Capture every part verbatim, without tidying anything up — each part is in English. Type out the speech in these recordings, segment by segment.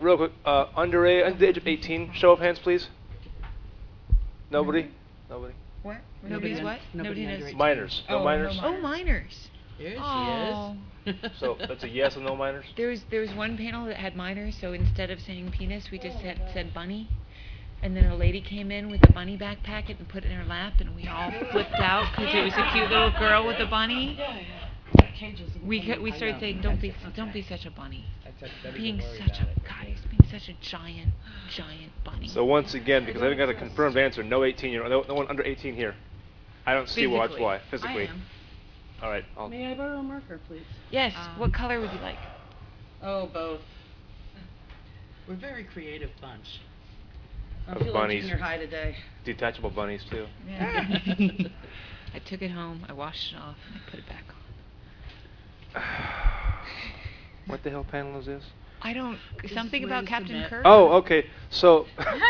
Real quick, uh, under, a, under the age of eighteen, show of hands, please. Nobody? Nobody? What? Nobody's Nobody what? Nobody Nobody under knows. eighteen. Minors. No Oh, minors? no Oh, minors. Here Oh. she is. So that's a yes and no minors? There was there was one panel that had minors, so instead of saying penis, we just said said bunny. And then a lady came in with a bunny backpack and put it in her lap, and we all flipped out because it was a cute little girl with a bunny. We ca- we started saying, "Don't be don't be such a bunny." Being such a God, he's being such a giant giant bunny. So once again, because I haven't got a confirmed answer, no eighteen year no, no one under eighteen here. I don't see why. That's Physically. why. Physically. I am. All right. I'll, May I borrow a marker, please? Yes. Um, What color would you like? Oh, both. We're a very creative bunch. I'm Of feeling bunnies. junior high today. detachable bunnies too. Yeah. I took it home. I washed it off, and I put it back on. What the hell panel is this? I don't. This Something is about Liz Captain Submit. Kirk. Oh, okay. So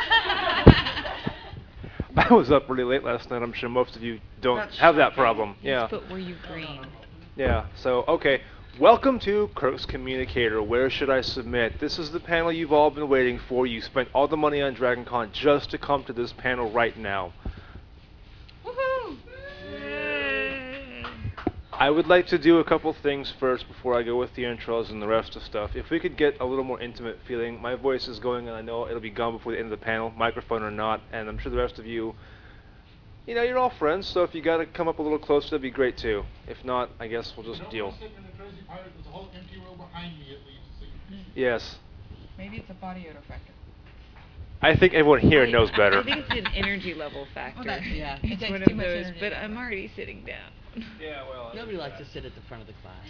I was up really late last night. I'm sure most of you don't That's have that shocking. problem. Yes, Yeah. but were you green? Yeah. So okay. Welcome to Kirk's Communicator. Where should I submit? This is the panel you've all been waiting for. You spent all the money on Dragon Con just to come to this panel right now. Woohoo! I would like to do a couple things first before I go with the intros and the rest of stuff. If we could get a little more intimate feeling. My voice is going and I know it'll be gone before the end of the panel, microphone or not, and I'm sure the rest of you, you know, you're all friends, so if you got to come up a little closer, that'd be great too. If not, I guess we'll just deal. There's a whole empty row behind me at least. So you can Yes. Maybe it's a body odor factor. I think everyone here I- knows I- better. I think it's an energy level factor. that- yeah. It It's takes one too of much those, energy. but I'm already sitting down. Yeah, well. Nobody likes to sit at the front of the class.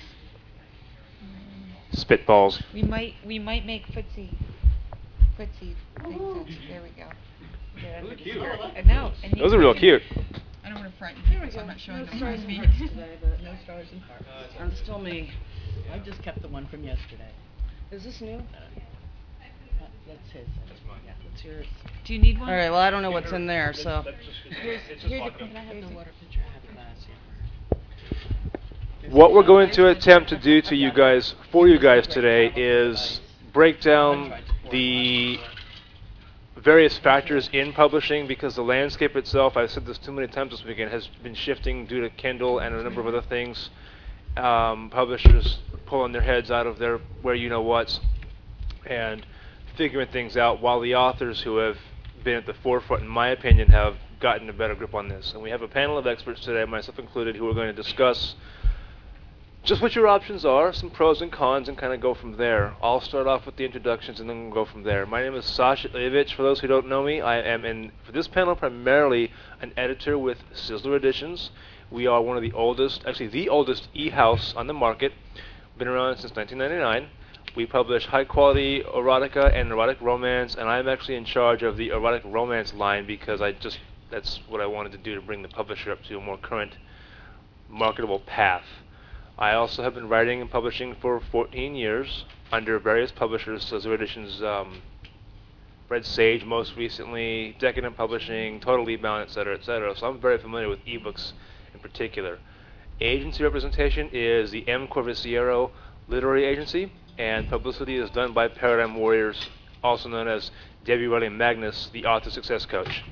Spitballs. We might we might make footsie footsie things. There we go. Yeah, that's cute. scary. I know. and you Those are real can- cute. I don't want to frighten people, so I'm not showing them my feet. today, but no stars and hearts. I'm still me. I just kept the one from yesterday. Is this new? Uh, That's his. That's mine. Yeah, that's yours. Do you need one? All right, well, I don't know what's in there, so. Here's, here's a, Can I have the water pitcher? I have a glass here. What we're going to attempt to do to you guys, for you guys today, is break down the various factors in publishing, because the landscape itself, I've said this too many times this weekend, has been shifting due to Kindle and a number of other things. Um, publishers pulling their heads out of their where you know what's and figuring things out, while the authors who have been at the forefront, in my opinion, have gotten a better grip on this. And we have a panel of experts today, myself included, who are going to discuss just what your options are, some pros and cons, and kind of go from there. I'll start off with the introductions and then we'll go from there. My name is Sasha Ilyevich. For those who don't know me, I am, in, for this panel, primarily an editor with Sizzler Editions. We are one of the oldest, actually the oldest e-house on the market. Been around since nineteen ninety-nine. We publish high-quality erotica and erotic romance, and I'm actually in charge of the erotic romance line because I just, that's what I wanted to do to bring the publisher up to a more current, marketable path. I also have been writing and publishing for fourteen years under various publishers, Sizzler Editions, um, Red Sage most recently, Decadent Publishing, Totally Bound, et cetera, et cetera. So I'm very familiar with ebooks in particular. Agency representation is the M. Corvisiero Literary Agency, and publicity is done by Paradigm Warriors, also known as Debbie Riley Magnus, the author success coach.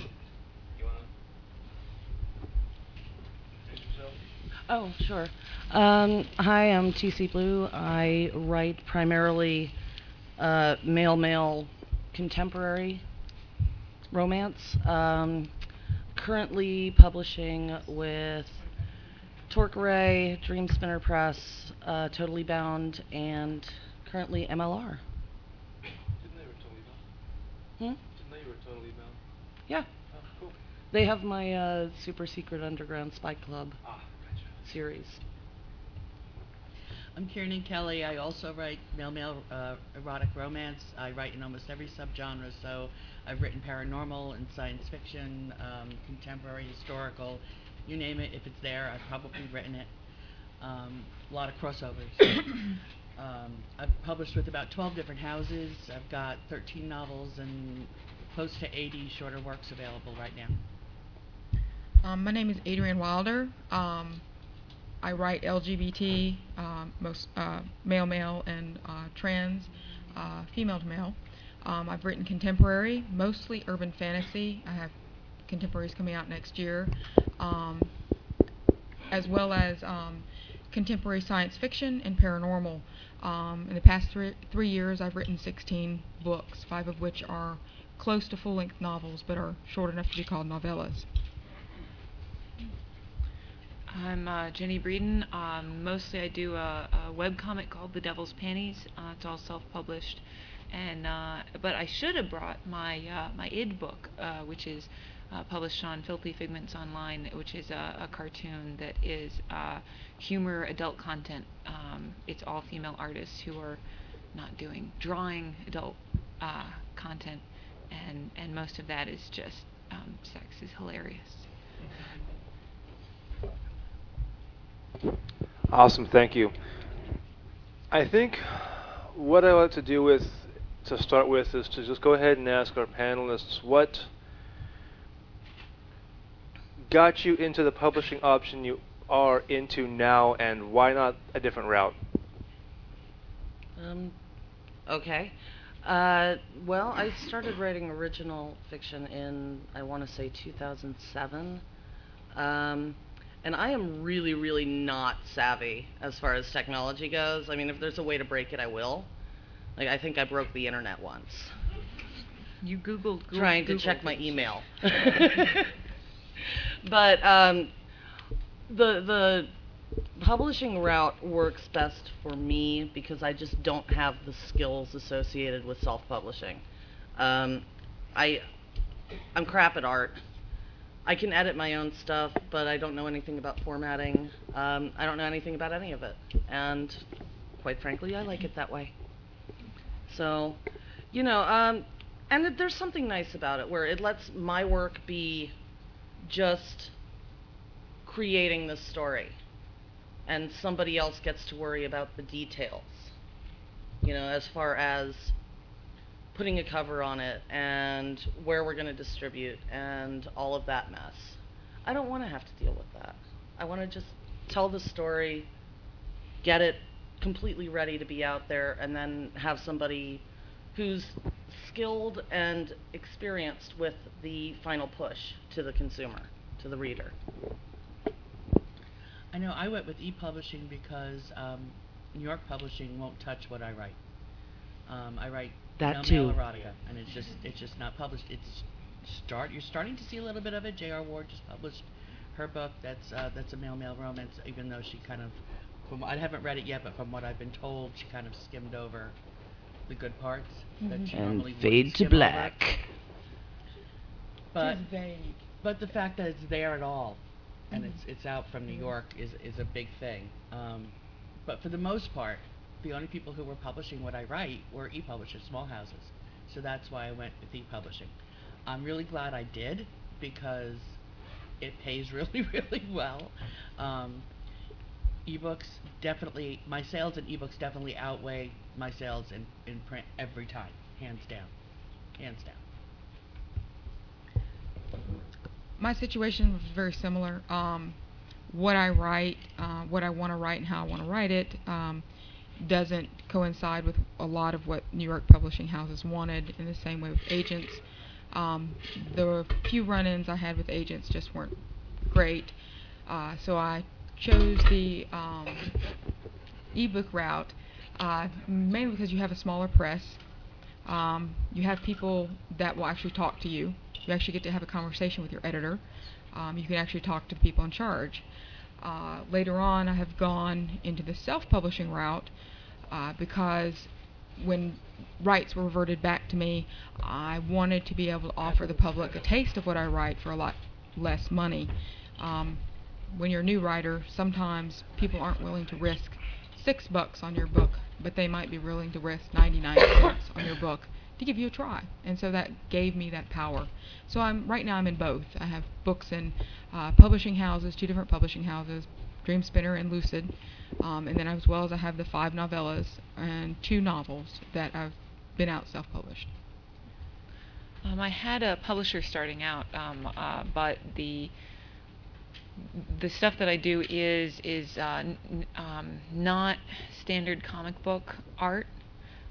Oh, sure. Um, hi, I'm T C Blue. I write primarily uh, male male contemporary romance. Um, currently publishing with Torque Ray, Dream Spinner Press, uh, Totally Bound, and currently M L R. Didn't they were totally bound? Hmm? Didn't they were totally bound? Yeah. Oh, cool. They have my uh, Super Secret Underground Spy Club Ah, gotcha. series. I'm Kieran Kelly. I also write male male uh, erotic romance. I write in almost every subgenre, so I've written paranormal and science fiction, um, contemporary, historical, you name it. If it's there, I've probably written it. Um, a lot of crossovers. um, I've published with about twelve different houses. I've got thirteen novels and close to eighty shorter works available right now. Um, my name is Adrienne Wilder. Um, I write L G B T, um, most uh, male, male, and uh, trans uh, female to male. Um, I've written contemporary, mostly urban fantasy. I have contemporaries coming out next year, um, as well as um, contemporary science fiction and paranormal. Um, in the past three, three years, I've written sixteen books, five of which are close to full-length novels, but are short enough to be called novellas. I'm uh, Jenny Breeden. Um, mostly I do a, a webcomic called The Devil's Panties. Uh, it's all self-published. And uh, but I should have brought my uh, my id book, uh, which is uh, published on Filthy Figments Online, which is a, a cartoon that is uh, humor adult content. Um, it's all female artists who are not doing drawing adult uh, content, and and most of that is just um, sex is hilarious. Awesome, thank you. I think what I like to do with to start with is to just go ahead and ask our panelists what got you into the publishing option you are into now, and why not a different route? Um, okay. Uh, well, I started writing original fiction in, I want to say, two thousand seven. Um, and I am really, really not savvy as far as technology goes. I mean, if there's a way to break it, I will. Like, I think I broke the internet once. You Googled Google, Trying to Googled check my it. email. But um, the the publishing route works best for me because I just don't have the skills associated with self-publishing. Um, I I'm crap at art. I can edit my own stuff, but I don't know anything about formatting. Um, I don't know anything about any of it, and quite frankly, I like it that way. So, you know, um, and it, there's something nice about it where it lets my work be just creating the story, and somebody else gets to worry about the details, you know, as far as putting a cover on it and where we're going to distribute and all of that mess. I don't want to have to deal with that. I want to just tell the story, get it completely ready to be out there, and then have somebody who's skilled and experienced with the final push to the consumer, to the reader. I know I went with e-publishing because um, New York Publishing won't touch what I write. Um, I write That male too. male erotica, and it's just it's just not published. It's start you're starting to see a little bit of it. J R. Ward just published her book. That's uh, that's a male male romance, even though she kind of, from I haven't read it yet, but from what I've been told, she kind of skimmed over the good parts that she And normally fade wouldn't to skim over. black. But Just vague. but the fact that it's there at all, and Mhm. it's it's out from New York is is a big thing. Um, but for the most part, the only people who were publishing what I write were e-publishers, small houses. So that's why I went with e-publishing. I'm really glad I did because it pays really, really well. Um, ebooks definitely, my sales in ebooks definitely outweigh my sales in, in print every time, hands down, hands down. My situation was very similar. Um, what I write, uh, what I want to write, and how I want to write it um, doesn't coincide with a lot of what New York publishing houses wanted. In the same way with agents, um, the few run-ins I had with agents just weren't great. Uh, so I chose the um, ebook route uh, mainly because you have a smaller press. Um, you have people that will actually talk to you. You actually get to have a conversation with your editor. Um, you can actually talk to the people in charge. Uh, later on, I have gone into the self-publishing route uh, because when rights were reverted back to me, I wanted to be able to offer the public a taste of what I write for a lot less money. Um, when you're a new writer, sometimes people aren't willing to risk six bucks on your book, but they might be willing to risk ninety-nine cents on your book to give you a try. And so that gave me that power. So I'm right now I'm in both. I have books in uh, publishing houses, two different publishing houses, Dream Spinner and Lucid, um, and then as well as I have the five novellas and two novels that I've been out self-published. Um, I had a publisher starting out, um, uh, but the the stuff that I do is is uh, n- um, not standard comic book art.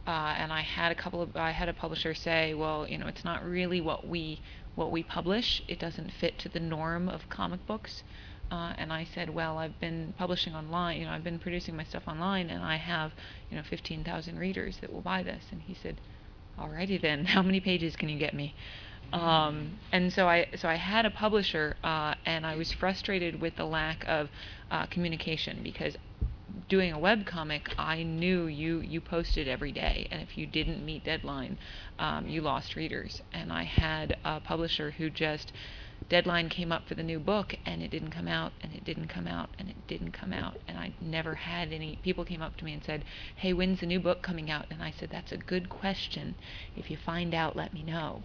uh, and I had a couple of I had a publisher say, well, you know, it's not really what we what we publish. It doesn't fit to the norm of comic books. Uh, and I said, well, I've been publishing online, you know, I've been producing my stuff online, and I have, you know, fifteen thousand readers that will buy this. And he said, alrighty then, how many pages can you get me? Um, and so I so I had a publisher, uh, and I was frustrated with the lack of uh, communication, because doing a webcomic, I knew you, you posted every day, and if you didn't meet deadline, um, you lost readers. And I had a publisher who just, deadline came up for the new book, and it didn't come out, and it didn't come out, and it didn't come out. And I never had any, people came up to me and said, hey, when's the new book coming out? And I said, that's a good question. If you find out, let me know.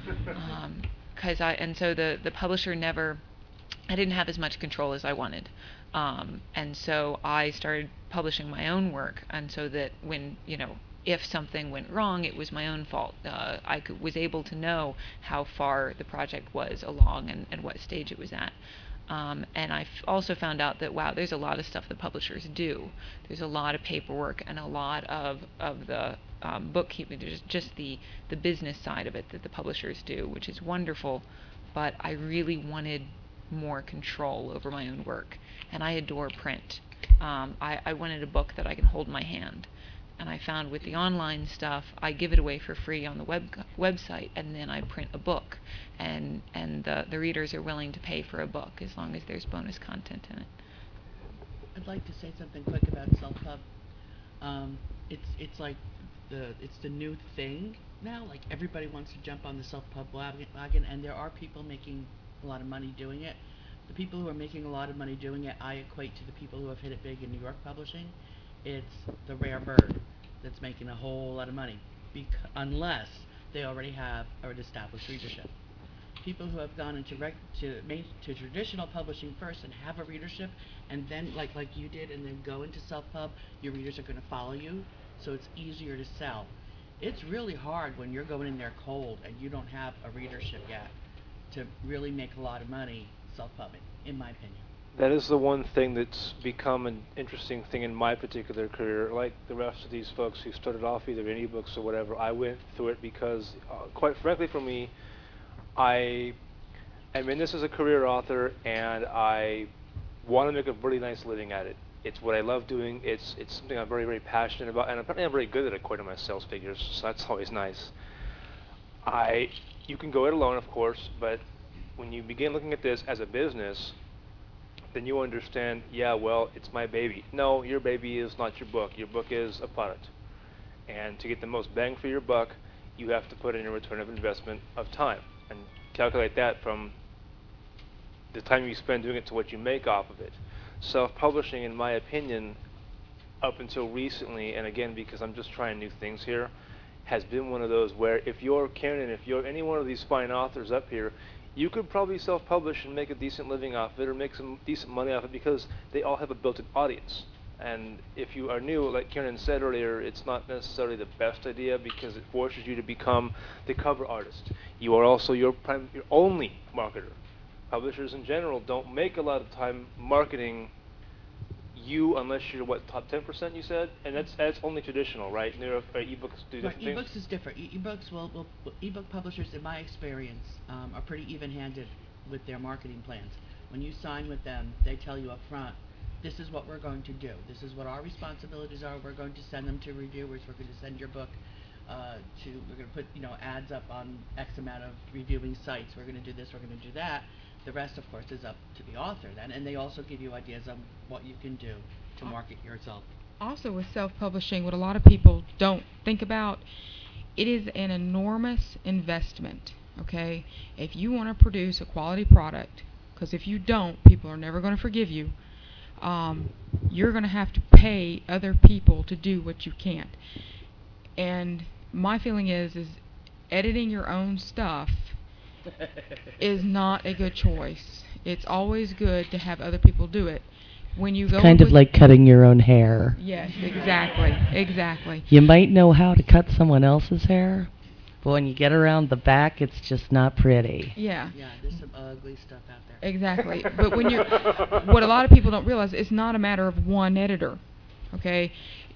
Um, 'cause I, and so the, the publisher never, I didn't have as much control as I wanted. Um, and so I started publishing my own work, and so that when, you know, if something went wrong, it was my own fault. Uh, I could, was able to know how far the project was along and, and what stage it was at. Um, and I f- also found out that, wow, there's a lot of stuff that publishers do. There's a lot of paperwork and a lot of, of the um, bookkeeping, just, just the, the business side of it that the publishers do, which is wonderful. But I really wanted more control over my own work. And I adore print. Um, I, I wanted a book that I can hold in my hand. And I found with the online stuff, I give it away for free on the web website, and then I print a book, and and the the readers are willing to pay for a book as long as there's bonus content in it. I'd like to say something quick about self-pub. Um, it's it's like the it's the new thing now. Like, everybody wants to jump on the self-pub wagon, and there are people making a lot of money doing it. The people who are making a lot of money doing it, I equate to the people who have hit it big in New York publishing. It's the rare bird that's making a whole lot of money, bec- unless they already have an established readership. People who have gone into rec- to main- to traditional publishing first and have a readership, and then like like you did, and then go into self-pub, your readers are going to follow you, so it's easier to sell. It's really hard when you're going in there cold and you don't have a readership yet to really make a lot of money self-pubbing, in my opinion. That is the one thing that's become an interesting thing in my particular career. Like the rest of these folks who started off either in ebooks or whatever, I went through it because, uh, quite frankly for me, I am in this as a career author, and I want to make a really nice living at it. It's what I love doing. It's it's something I'm very, very passionate about, and apparently I'm very good at it according to my sales figures, so that's always nice. I, you can go it alone, of course, but when you begin looking at this as a business, then you understand, yeah, well, it's my baby. No, your baby is not your book. Your book is a product. And to get the most bang for your buck, you have to put in a return of investment of time and calculate that from the time you spend doing it to what you make off of it. Self-publishing, in my opinion, up until recently, and again, because I'm just trying new things here, has been one of those where if you're Karen, if you're any one of these fine authors up here, you could probably self-publish and make a decent living off of it, or make some decent money off it, because they all have a built-in audience. And if you are new, like Kieran said earlier, it's not necessarily the best idea because it forces you to become the cover artist. You are also your, prim- your only marketer. Publishers in general don't make a lot of time marketing you unless you're, what, top ten percent you said? And that's that's only traditional, right? And there are, uh, ebooks do different Right, things. ebooks is different. E- ebooks will, will, will ebook publishers, in my experience, um, are pretty even-handed with their marketing plans. When you sign with them, they tell you up front, this is what we're going to do. This is what our responsibilities are. We're going to send them to reviewers. We're going to send your book uh, to, we're going to put, you know, ads up on X amount of reviewing sites. We're going to do this, we're going to do that. The rest, of course, is up to the author then. And they also give you ideas on what you can do to market yourself. Also, with self-publishing, what a lot of people don't think about, it is an enormous investment, okay? If you want to produce a quality product, because if you don't, people are never going to forgive you, um, you're going to have to pay other people to do what you can't. And my feeling is, is editing your own stuff is not a good choice. It's always good to have other people do it. When you It's go kind of with- like cutting your own hair. Yes, exactly, exactly. You might know how to cut someone else's hair, but when you get around the back, it's just not pretty. Yeah, Yeah, there's some ugly stuff out there. exactly. But when you're, what a lot of people don't realize, it's not a matter of one editor, okay?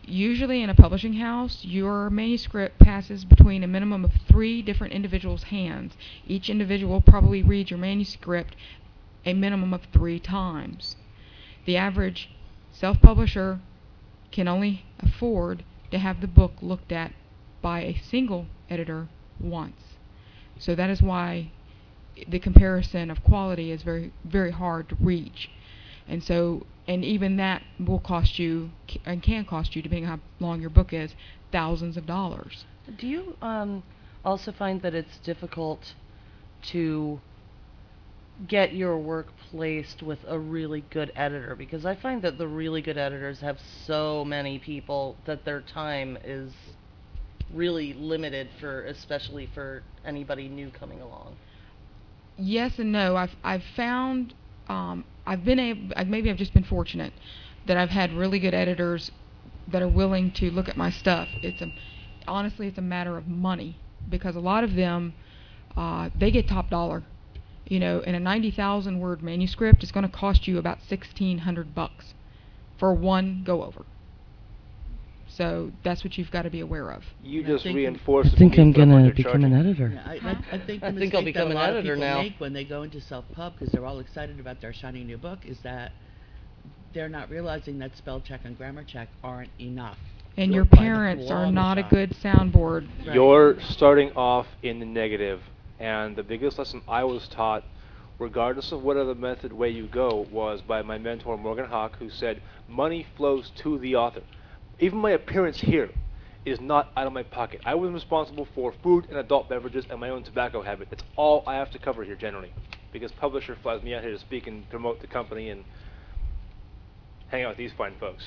usually in a publishing house, your manuscript passes between a minimum of three different individuals' hands. Each individual probably reads your manuscript a minimum of three times. The average self-publisher can only afford to have the book looked at by a single editor once. So that is why the comparison of quality is very, very hard to reach. And so, and even that will cost you, and can cost you, depending on how long your book is, thousands of dollars. Do you um, also find that it's difficult to get your work placed with a really good editor? Because I find that the really good editors have so many people that their time is really limited for, especially for anybody new coming along. Yes and no. I've I've found um, I've been able, maybe I've just been fortunate that I've had really good editors that are willing to look at my stuff. It's a honestly it's a matter of money, because a lot of them uh, they get top dollar. You know, in a ninety thousand word manuscript, it's going to cost you about sixteen hundred bucks for one go over. So that's what you've got to be aware of. You I just think- reinforced I think I'm going gonna to become an editor. Yeah, I, I, I think the I think I'll mistake become that an a lot of editor people now. make when they go into self-pub, because they're all excited about their shiny new book, is that they're not realizing that spell check and grammar check aren't enough. And You're your by the parents are long not a shot. good soundboard. Right. You're starting off in the negative, and the biggest lesson I was taught, regardless of whatever method way you go, was by my mentor Morgan Hawk, who said, money flows to the author. Even my appearance here is not out of my pocket. I was responsible for food and adult beverages and my own tobacco habit. That's all I have to cover here generally, because publisher flies me out here to speak and promote the company and hang out with these fine folks.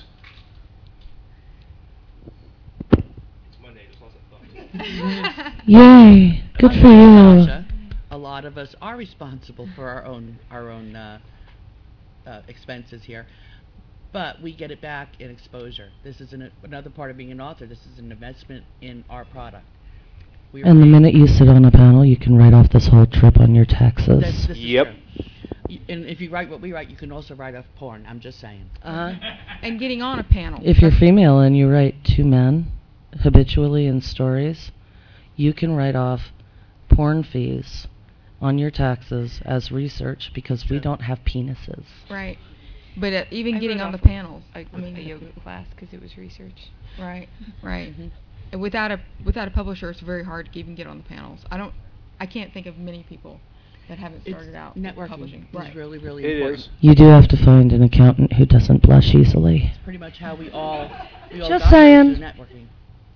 It's Monday, just lost that thought. Yay! Good for you. Natasha, a lot of us are responsible for our own our own uh, uh, expenses here, but we get it back in exposure. This is an, another part of being an author. This is an investment in our product. We are And the paying- minute you sit on a panel, you can write off this whole trip on your This, taxes. this is Yep. true. Y- And if you write what we write, you can also write off porn. I'm just saying. Uh-huh. And getting on a panel. If you're That's- female and you write two men habitually in stories, you can write off porn fees on your taxes as research, because we True. don't have penises. Right. But uh, even I getting wrote on the off a- panels. a, I mean, a yoga class because it was research. Right, right. Mhm. And without a without a publisher, it's very hard to even get on the panels. I don't, I can't think of many people that haven't It's started out with networking publishing. is Right. really, really It important. is. You do have to find an accountant who doesn't blush easily. It's pretty much how we all we all Just got here, saying. through networking.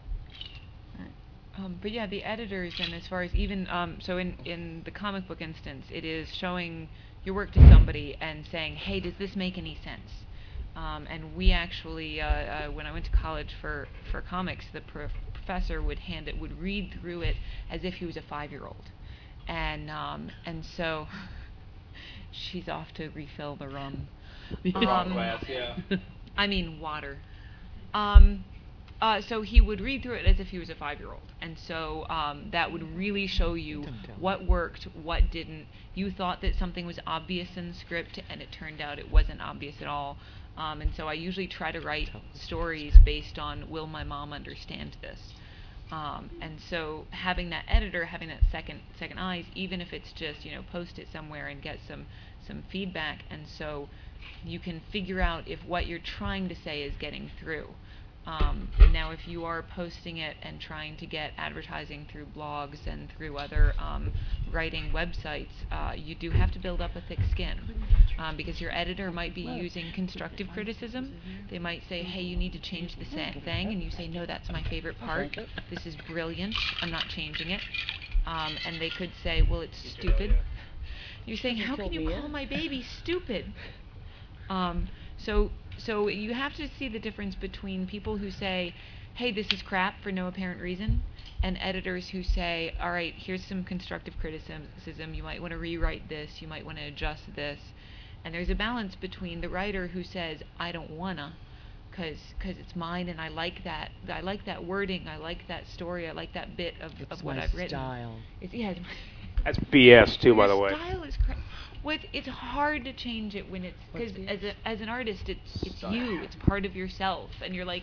Um, but yeah, the editors, and as far as even um, so in in the comic book instance, it is showing your work to somebody and saying, "Hey, does this make any sense?" Um, and we actually, uh, uh, when I went to college for for comics, the prof- professor would hand it, would read through it as if he was a five-year-old, and um, and so she's off to refill the rum. Um, Glass, yeah. I mean water. Um, uh, so he would read through it as if he was a five-year-old, and so um, that would really show you Don't tell. what worked, what didn't. You thought that something was obvious in the script, and it turned out it wasn't obvious at all. Um, and so I usually try to write stories based on, will my mom understand this? Um, and so having that editor, having that second second eyes, even if it's just, you know, post it somewhere and get some some feedback, and so you can figure out if what you're trying to say is getting through. Um, now, if you are posting it and trying to get advertising through blogs and through other um, writing websites, uh, you do have to build up a thick skin, um, because your editor might be using constructive criticism. They might say, hey, you need to change this thing, and you say, no, that's my favorite part. This is brilliant. I'm not changing it. Um, and they could say, well, it's stupid. You're saying, how can you call my baby stupid? Um, so, so you have to see the difference between people who say, hey, this is crap for no apparent reason, and editors who say, all right, here's some constructive criticism. You might want to rewrite this. You might want to adjust this. And there's a balance between the writer who says, I don't wanna, cause, cause it's mine and I like that. I like that wording. I like that story. I like that bit of, It's of what my I've written. style. It's, yeah, it's That's B S too, by Your the way. style is cra- well, it's, it's hard to change it when it's because What's as a, as an artist, it's it's you. It's part of yourself, and you're like,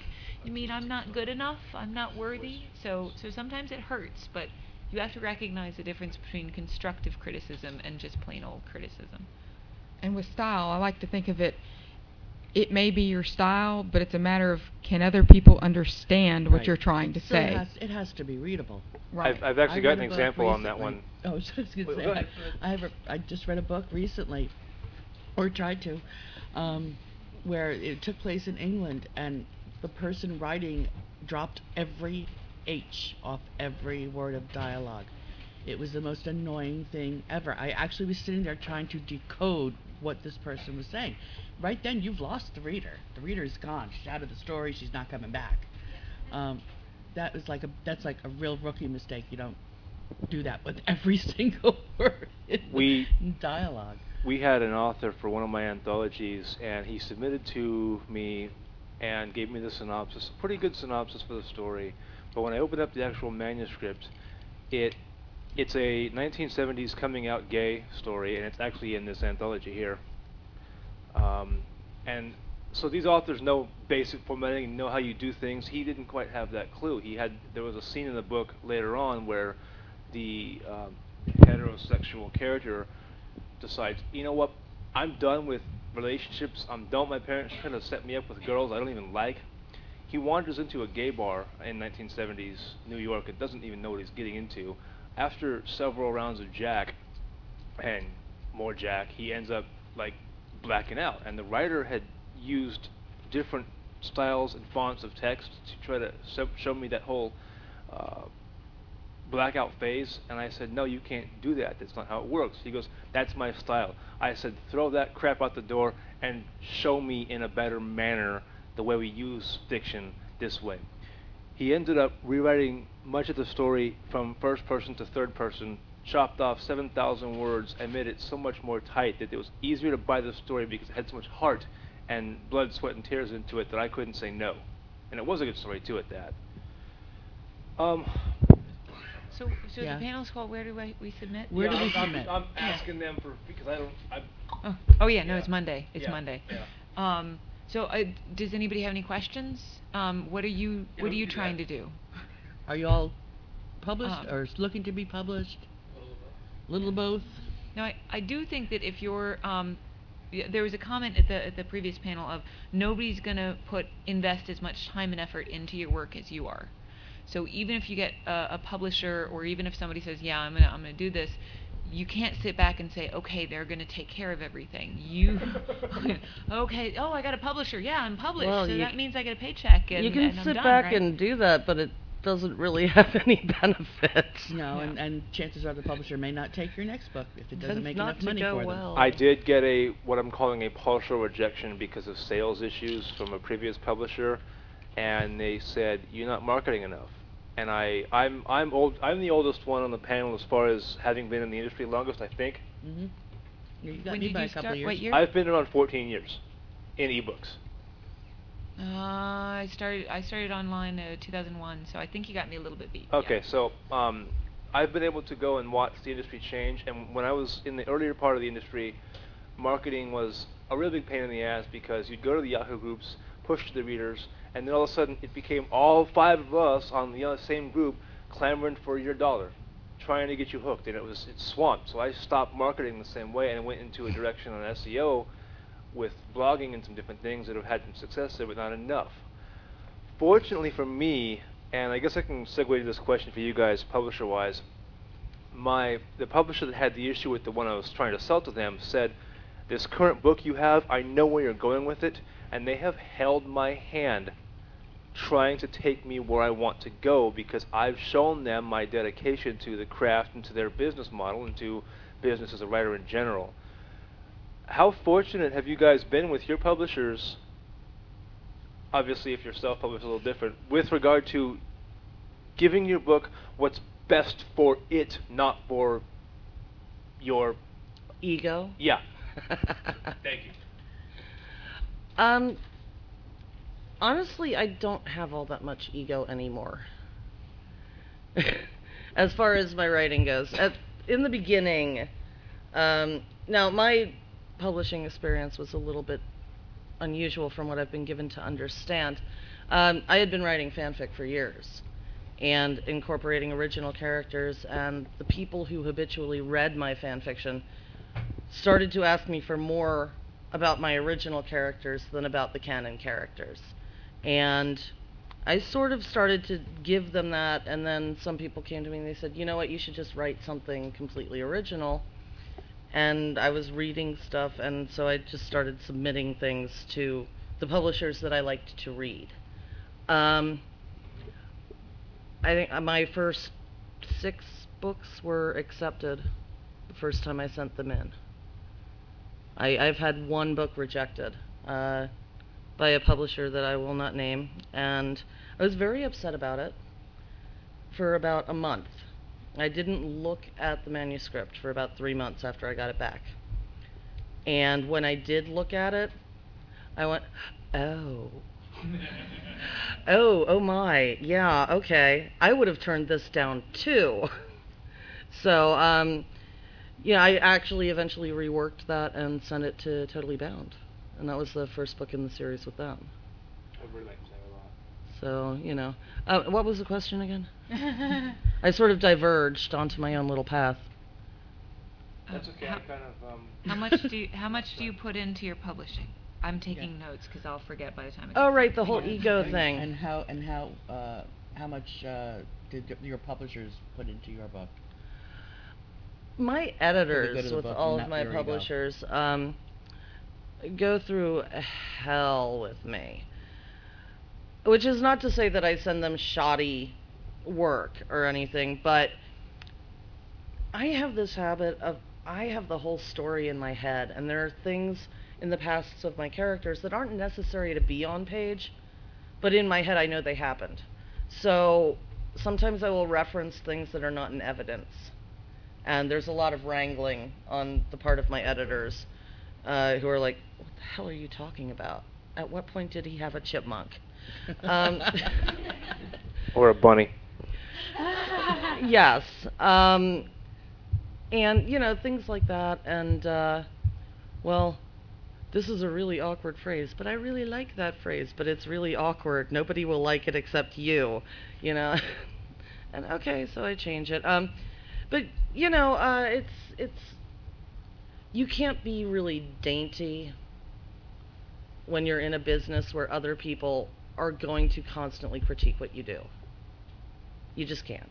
mean I'm not good enough, I'm not worthy. So so sometimes it hurts, but you have to recognize the difference between constructive criticism and just plain old criticism. And with style, I like to think of it, it may be your style, but it's a matter of can other people understand what Right. you're trying to So it say. has, it has to be readable. Right. I've, I've actually I got read an a book example on that recently- one. Oh, I was just gonna Wait, say, go I, ahead. I have a, I just read a book recently, or tried to, um, where it took place in England, and the person writing dropped every H off every word of dialogue. It was the most annoying thing ever. I actually was sitting there trying to decode what this person was saying. Right then, you've lost the reader. The reader's gone. She's out of the story. She's not coming back. Um, that was like a that's like a real rookie mistake. You don't do that with every single word in We- dialogue. We had an author for one of my anthologies, and he submitted to me and gave me the synopsis, a pretty good synopsis for the story. But when I opened up the actual manuscript, it it's a nineteen seventies coming out gay story, and it's actually in this anthology here. Um, and so these authors know basic formatting, know how you do things. He didn't quite have that clue. He had there was a scene in the book later on where the um, heterosexual character decides, you know what, I'm done with relationships. I'm done with my parents trying to set me up with girls I don't even like. He wanders into a gay bar in nineteen seventies New York and doesn't even know what he's getting into. After several rounds of Jack and more Jack, he ends up like blacking out. And the writer had used different styles and fonts of text to try to so- show me that whole uh, blackout phase, and I said, no, you can't do that. That's not how it works. He goes, that's my style. I said, throw that crap out the door and show me in a better manner the way we use fiction this way. He ended up rewriting much of the story from first person to third person, chopped off seven thousand words, and made it so much more tight that it was easier to buy the story because it had so much heart and blood, sweat, and tears into it that I couldn't say no. And it was a good story, too, at that. Um, So so Yeah. the panel's called Where Do I, We Submit? Where do Yeah, we I'm, submit? I'm, I'm asking them for, because I don't, I, Oh, oh yeah, no, Yeah. it's Monday. It's Yeah, Monday. yeah. Um, so uh, does anybody have any questions? Um, what are you Yeah, What are we you can do trying that. to do? Are you all published Um, or looking to be published? Little of both. Now, I, I do think that if you're, um, y- there was a comment at the at the previous panel of nobody's gonna put invest as much time and effort into your work as you are. So even if you get a, a publisher, or even if somebody says, yeah, I'm gonna I'm gonna do this, you can't sit back and say, okay, they're gonna take care of everything. You, okay, oh, I got a publisher. Yeah, I'm published, Well, so you that c- means I get a paycheck. And, you can and I'm sit done, back right? and do that, but it doesn't really have any benefits. No, and, Yeah. and chances are the publisher may not take your next book if it doesn't Tends make not enough to money go for them. well. I did get a what I'm calling a partial rejection because of sales issues from a previous publisher, and they said you're not marketing enough. And I, I'm, I'm old. I'm the oldest one on the panel as far as having been in the industry longest, I think. Mm-hmm. You got When me did by you a couple start? of years. What year? I've been around fourteen years in ebooks. Uh, I started I started online uh, two thousand one, so I think you got me a little bit beat. Okay, Yeah. so um, I've been able to go and watch the industry change. And when I was in the earlier part of the industry, marketing was a real big pain in the ass because you'd go to the Yahoo groups, push to the readers, and then all of a sudden it became all five of us on the uh, same group clamoring for your dollar, trying to get you hooked, and it was it swamped. So I stopped marketing the same way and went into a direction on S E O with blogging and some different things that have had some success there, but not enough. Fortunately for me, and I guess I can segue to this question for you guys, publisher-wise, my the publisher that had the issue with the one I was trying to sell to them said, this current book you have, I know where you're going with it, and they have held my hand trying to take me where I want to go because I've shown them my dedication to the craft and to their business model and to business as a writer in general. How fortunate have you guys been with your publishers, obviously if you're self-published a little different, with regard to giving your book what's best for it, not for your... Ego. Yeah. Thank you. Um, honestly, I don't have all that much ego anymore. As far as my writing goes. At, in the beginning, um, now my publishing experience was a little bit unusual from what I've been given to understand. Um, I had been writing fanfic for years and incorporating original characters, and the people who habitually read my fanfiction started to ask me for more about my original characters than about the canon characters. And I sort of started to give them that, and then some people came to me and they said, you know what, you should just write something completely original. And I was reading stuff, and so I just started submitting things to the publishers that I liked to read. Um, I think my first six books were accepted the first time I sent them in. I, I've had one book rejected uh, by a publisher that I will not name, and I was very upset about it for about a month. I didn't look at the manuscript for about three months after I got it back. And when I did look at it, I went, oh. oh, oh my, yeah, okay. I would have turned this down too. So, um, yeah, I actually eventually reworked that and sent it to Totally Bound. And that was the first book in the series with them. I really like that a lot. So, you know. Uh, what was the question again? I sort of diverged onto my own little path. That's okay. How, I kind of. Um, how much do you, how much do you put into your publishing? I'm taking yeah. notes because I'll forget by the time. It oh, gets right, the whole Yeah. ego and, thing. And how and how uh, how much uh, did your publishers put into your book? My good editors of the with book all and of not my your ego. publishers um, go through hell with me. Which is not to say that I send them shoddy work or anything, but I have this habit of, I have the whole story in my head, and there are things in the pasts of my characters that aren't necessary to be on page, but in my head I know they happened. So sometimes I will reference things that are not in evidence. And there's a lot of wrangling on the part of my editors uh, who are like, what the hell are you talking about? At what point did he have a chipmunk? um, or a bunny. yes. Um, and, you know, things like that. And, uh, well, this is a really awkward phrase, but I really like that phrase, but it's really awkward. Nobody will like it except you, you know. And, okay, so I change it. Um, but, you know, uh, it's, it's, you can't be really dainty when you're in a business where other people are going to constantly critique what you do. You just can't.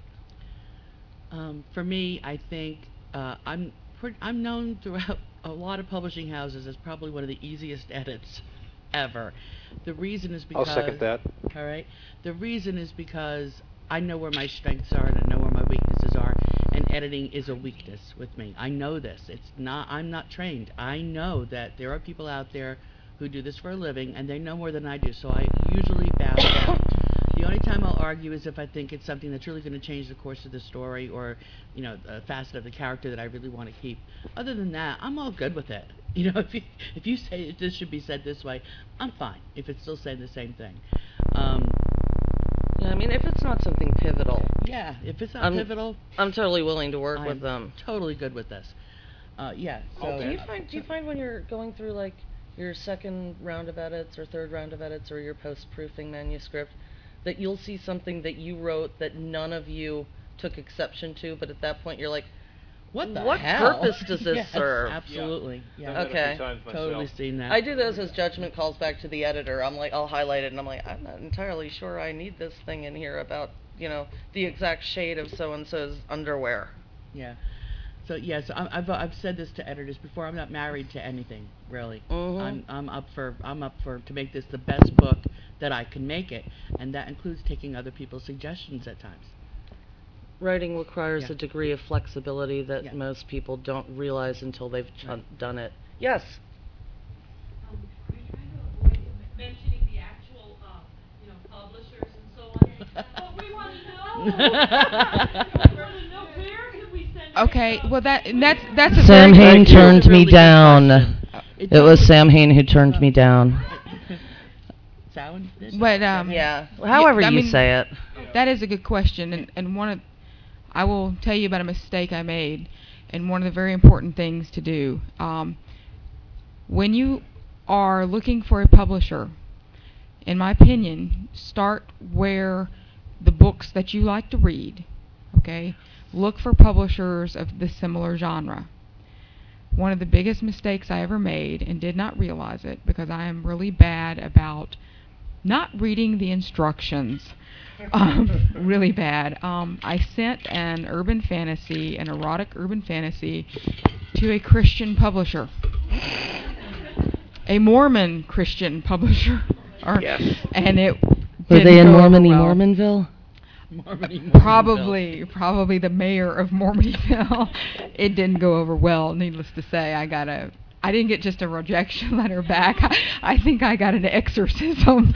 Um, for me, I think uh, I'm pre- I'm known throughout a lot of publishing houses as probably one of the easiest edits ever. The reason is because I'll second that. All right. The reason is because I know where my strengths are and I know where my weaknesses are, and editing is a weakness with me. I know this. It's not. I'm not trained. I know that there are people out there who do this for a living, and they know more than I do, so I usually bow down. The only time I'll argue is if I think it's something that's really going to change the course of the story, or, you know, a facet of the character that I really want to keep. Other than that, I'm all good with it. You know, if you, if you say this should be said this way, I'm fine, if it's still saying the same thing. Um, Yeah, I mean, if it's not something pivotal, yeah, if it's not I'm, pivotal, I'm totally willing to work I'm with them. totally good with this. Uh, yeah, so... Do you find do you find when you're going through like your second round of edits or third round of edits or your post-proofing manuscript that you'll see something that you wrote that none of you took exception to, but at that point you're like, What the what hell? purpose does this Yes, serve? absolutely. Yeah. I've done it a few Okay. times myself. Totally seen that. I do those as judgment calls back to the editor. I'm like, I'll highlight it, and I'm like, I'm not entirely sure I need this thing in here about, you know, the exact shade of so-and-so's underwear. Yeah. So yes, I'm, I've I've said this to editors before. I'm not married to anything really. Mhm. I'm I'm up for I'm up for to make this the best book that I can make it, and that includes taking other people's suggestions at times. Writing requires Yeah. a degree of flexibility that Yeah. most people don't realize until they've ch- done it. Yes. Um, are you trying to avoid mentioning the actual, um, you know, publishers and so on? But we want to know. For the no fair, can we send it Okay, out? well that and that's that's a Sam very Hain Here's a turned really me good down. question. It was Sam Hain who turned me down. Sound? did? But um, Yeah. However I you mean- say it. that is a good question, and and one of I will tell you about a mistake I made, and one of the very important things to do. Um, when you are looking for a publisher, in my opinion, start where the books that you like to read, okay? Look for publishers of the similar genre. One of the biggest mistakes I ever made, and did not realize it because I am really bad about not reading the instructions, um, really bad. Um, I sent an urban fantasy, an erotic urban fantasy, to a Christian publisher, a Mormon Christian publisher. Or, Yes. And it Were they in didn't go over Mormony, well. Mormonville? Mormony, Mormonville. Probably, probably the mayor of Mormonyville. It didn't go over well, needless to say. I got a, I didn't get just a rejection letter back. I, I think I got an exorcism.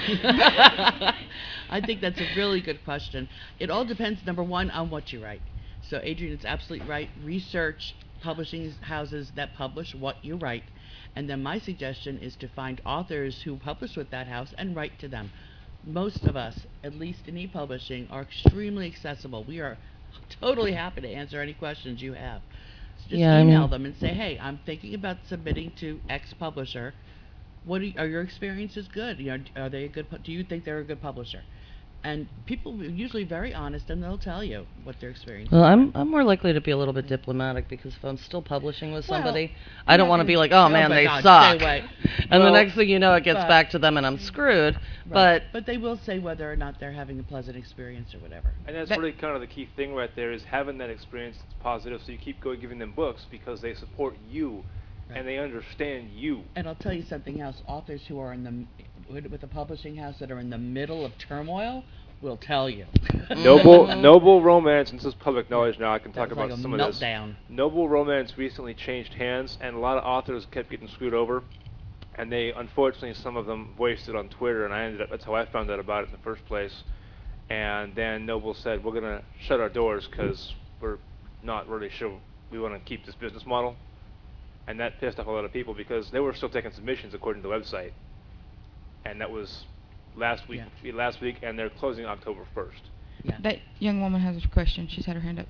I think that's a really good question. It all depends, number one, on what you write. So Adrian is absolutely right. Research publishing houses that publish what you write. And then my suggestion is to find authors who publish with that house and write to them. Most of us, at least in e-publishing, are extremely accessible. We are totally happy to answer any questions you have. So just Yeah, I email mean- them and say, hey, I'm thinking about submitting to X publisher. What are, you, are your experiences good? You know, are they a good? pu- Do you think they're a good publisher? And people are usually very honest, and they'll tell you what their experience. Well, is. I'm I'm more likely to be a little bit diplomatic because if I'm still publishing with Well, somebody, I don't not want to gonna- be like, oh oh man, my they God, suck. stay away. And Well, the next thing you know, it gets but- back to them and I'm screwed. Right. But but they will say whether or not they're having a pleasant experience or whatever. And that's That- really kind of the key thing right there is having that experience that's positive, so you keep going giving them books because they support you Right. and they understand you. And I'll tell you something else. Authors who are in the with with a publishing house that are in the middle of turmoil will tell you. Noble Noble Romance, and this is public knowledge now, I can talk That's about like a some of this. meltdown. Noble Romance recently changed hands, and a lot of authors kept getting screwed over. And they, unfortunately, some of them voiced it on Twitter, and I ended up, that's how I found out about it in the first place. And then Noble said, we're going to shut our doors because we're not really sure we want to keep this business model. And that pissed off a lot of people because they were still taking submissions according to the website. And that was last week, last week, and they're closing October first. Yeah. That young woman has a question. She's had her hand up.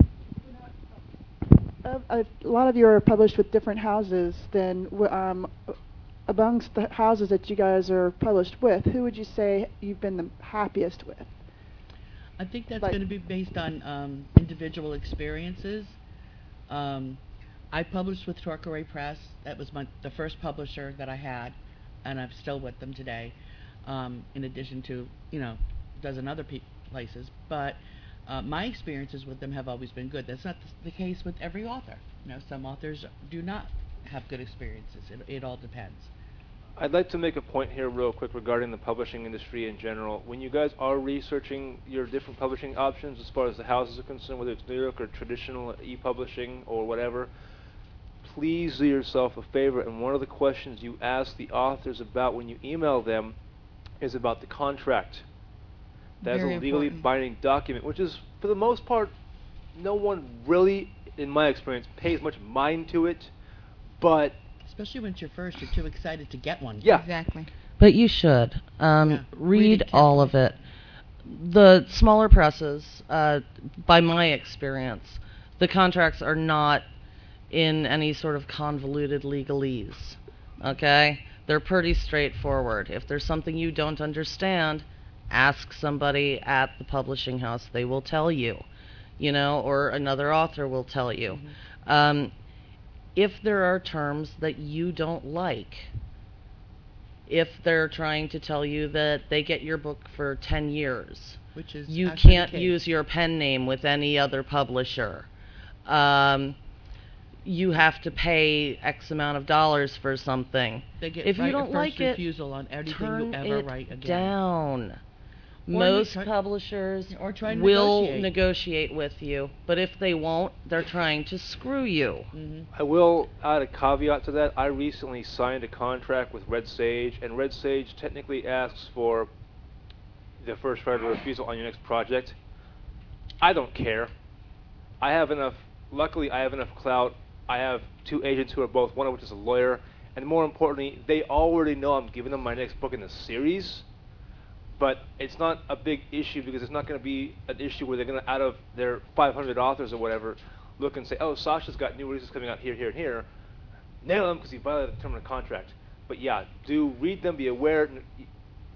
Uh, a lot of you are published with different houses. Then, w- um, amongst the houses that you guys are published with, who would you say you've been the happiest with? I think that's Like- going to be based on um, individual experiences. Um, I published with Torquay Press. That was my the first publisher that I had, and I'm still with them today. Um, in addition to you know, a dozen other pe- places, but uh, my experiences with them have always been good. That's not the, the case with every author. You know, some authors do not have good experiences. It, it all depends. I'd like to make a point here real quick regarding the publishing industry in general. When you guys are researching your different publishing options as far as the houses are concerned, whether it's New York or traditional e-publishing or whatever, please do yourself a favor. And one of the questions you ask the authors about when you email them is about the contract. That's Very a legally important. binding document, which is, for the most part, no one really, in my experience, pays much mind to it. But Especially when it's your first, you're too excited to get one. yeah, Exactly. But you should um, Yeah. Read read it all of it. The smaller presses, uh, by my experience, the contracts are not in any sort of convoluted legalese. Okay, they're pretty straightforward. If there's something you don't understand, ask somebody at the publishing house. They will tell you, you know, or another author will tell you. Um, if there are terms that you don't like, if they're trying to tell you that they get your book for ten years, Which is you actually the can't case. use your pen name with any other publisher. Um, you have to pay X amount of dollars for something. They get If you right of don't first like it, refusal on anything Turn you ever it write again. down. Or Most try- publishers or try and will negotiate. negotiate with you, but if they won't, they're trying to screw you. Mm-hmm. I will add a caveat to that. I recently signed a contract with Red Sage, and Red Sage technically asks for the first right of refusal on your next project. I don't care. I have enough, luckily I have enough clout. I have two agents who are both, one of which is a lawyer, and more importantly, they already know I'm giving them my next book in the series. But it's not a big issue because it's not going to be an issue where they're going to, out of their five hundred authors or whatever, look and say, oh, Sasha's got new releases coming out here, here, and here. Nail them because he violated the term of the contract. But yeah, do read them, be aware.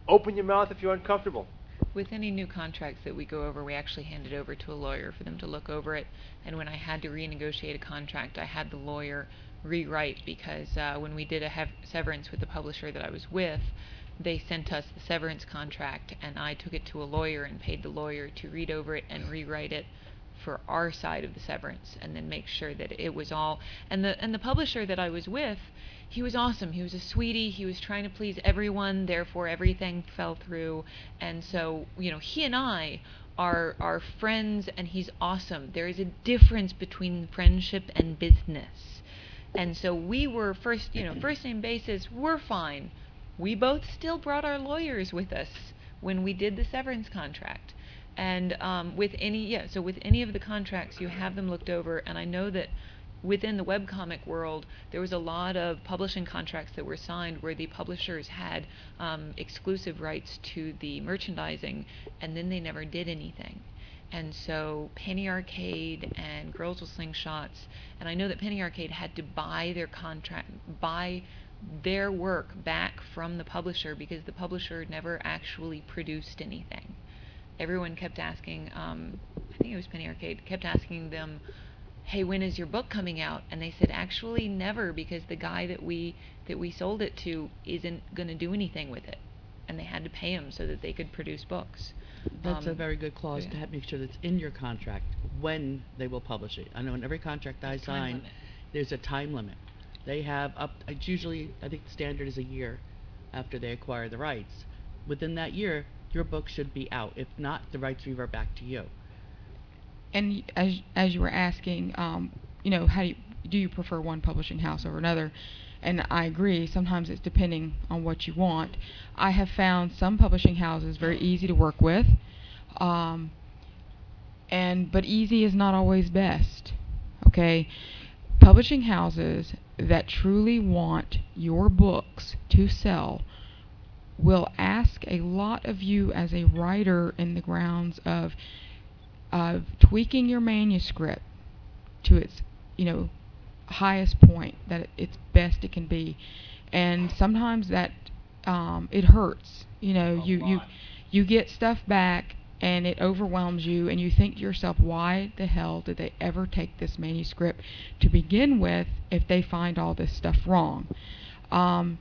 open your mouth if you're uncomfortable. With any new contracts that we go over, we actually hand it over to a lawyer for them to look over it. And when I had to renegotiate a contract, I had the lawyer rewrite because uh, when we did a hev- severance with the publisher that I was with, they sent us the severance contract, and I took it to a lawyer and paid the lawyer to read over it and rewrite it for our side of the severance, and then make sure that it was all. And the and the publisher that I was with, he was awesome. He was a sweetie. He was trying to please everyone. Therefore, everything fell through. And so, you know, he and I are are friends, and he's awesome. There is a difference between friendship and business. And so we were first, you know, first name basis. We're fine. We both still brought our lawyers with us when we did the severance contract. And um, with any, yeah, so with any of the contracts, you have them looked over. And I know that within the webcomic world, there was a lot of publishing contracts that were signed where the publishers had um, exclusive rights to the merchandising, and then they never did anything. And so Penny Arcade and Girls with Slingshots, and I know that Penny Arcade had to buy their contract, buy their work back from the publisher because the publisher never actually produced anything. Everyone kept asking, um, I think it was Penny Arcade, kept asking them, hey, when is your book coming out? And they said, actually never, because the guy that we that we sold it to isn't going to do anything with it. And they had to pay him so that they could produce books. That's Um, a very good clause yeah. to have, make sure that's in your contract when they will publish it. I know in every contract I There's time sign, limit. there's a time limit. They have up, it's usually, I think the standard is a year after they acquire the rights. Within that year, your book should be out. If not, the rights revert back to you. And y- as as you were asking, um, you know, how do you, do you prefer one publishing house over another? And I agree. Sometimes it's depending on what you want. I have found some publishing houses very easy to work with, um, and but easy is not always best. Okay, publishing houses that truly want your books to sell will ask a lot of you as a writer in the grounds of of tweaking your manuscript to its, you know, highest point that it, it's best it can be, and sometimes that um, it hurts. You know, A you you lot. you get stuff back and it overwhelms you, and you think to yourself, why the hell did they ever take this manuscript to begin with if they find all this stuff wrong? Um,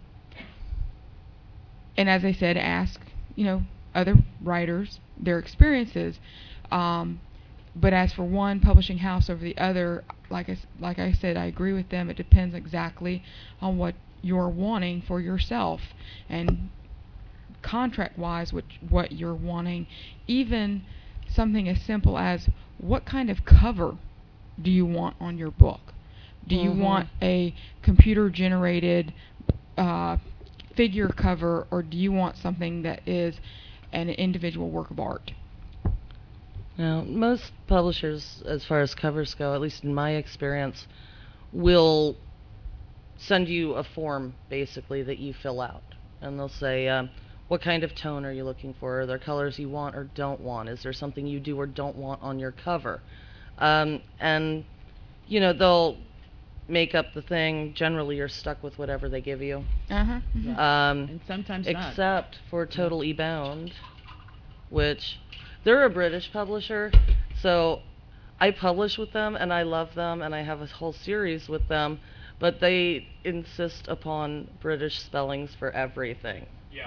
and as I said, ask, you know, other writers their experiences. Um, but as for one publishing house over the other, like I, s- like I said, I agree with them. It depends exactly on what you're wanting for yourself, and contract-wise, what what you're wanting. Even something as simple as what kind of cover do you want on your book? Do you Mhm. want a computer-generated uh, figure cover, or do you want something that is an individual work of art? Now, most publishers, as far as covers go, at least in my experience, will send you a form, basically, that you fill out. And they'll say, um, what kind of tone are you looking for? Are there colors you want or don't want? Is there something you do or don't want on your cover? Um, and, you know, they'll make up the thing. Generally, you're stuck with whatever they give you. Uh-huh. Um, And sometimes not. except for Totally Bound, which they're a British publisher, so I publish with them and I love them and I have a whole series with them, but they insist upon British spellings for everything. Yeah.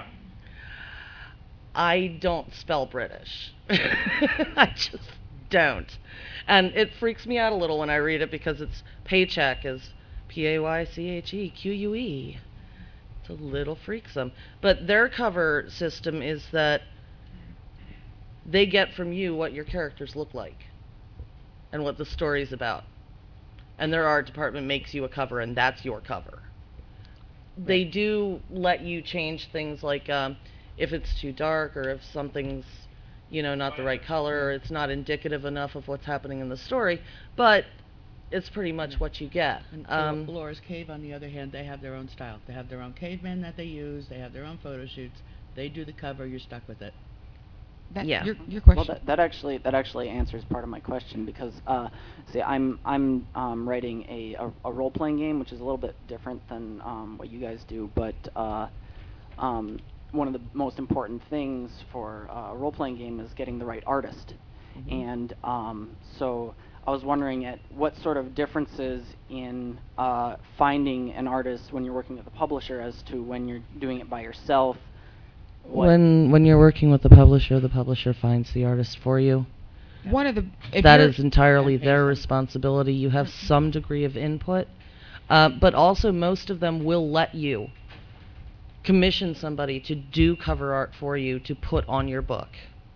I don't spell British. I just don't. And it freaks me out a little when I read it because it's paycheck is P A Y C H E Q U E. It's a little freaksome. But their cover system is that they get from you what your characters look like and what the story's about. And their art department makes you a cover, and that's your cover. They do let you change things like um, if it's too dark or if something's, you know, not the right color or it's not indicative enough of what's happening in the story, but it's pretty much what you get. And Um, Laura's Cave, on the other hand, they have their own style. They have their own cavemen that they use. They have their own photo shoots. They do the cover. You're stuck with it. That, Yeah. Your, your Well, question. that, that actually that actually answers part of my question because, uh, see, I'm I'm um, writing a, a, a role playing game, which is a little bit different than um, what you guys do. But uh, um, one of the most important things for uh, a role-playing game is getting the right artist. Mhm. And um, so I was wondering at what sort of differences in uh, finding an artist when you're working with a publisher as to when you're doing it by yourself. What When when you're working with the publisher, the publisher finds the artist for you. One of the if That you're- is entirely And pays their them. responsibility. You have some degree of input, uh, but also most of them will let you commission somebody to do cover art for you to put on your book.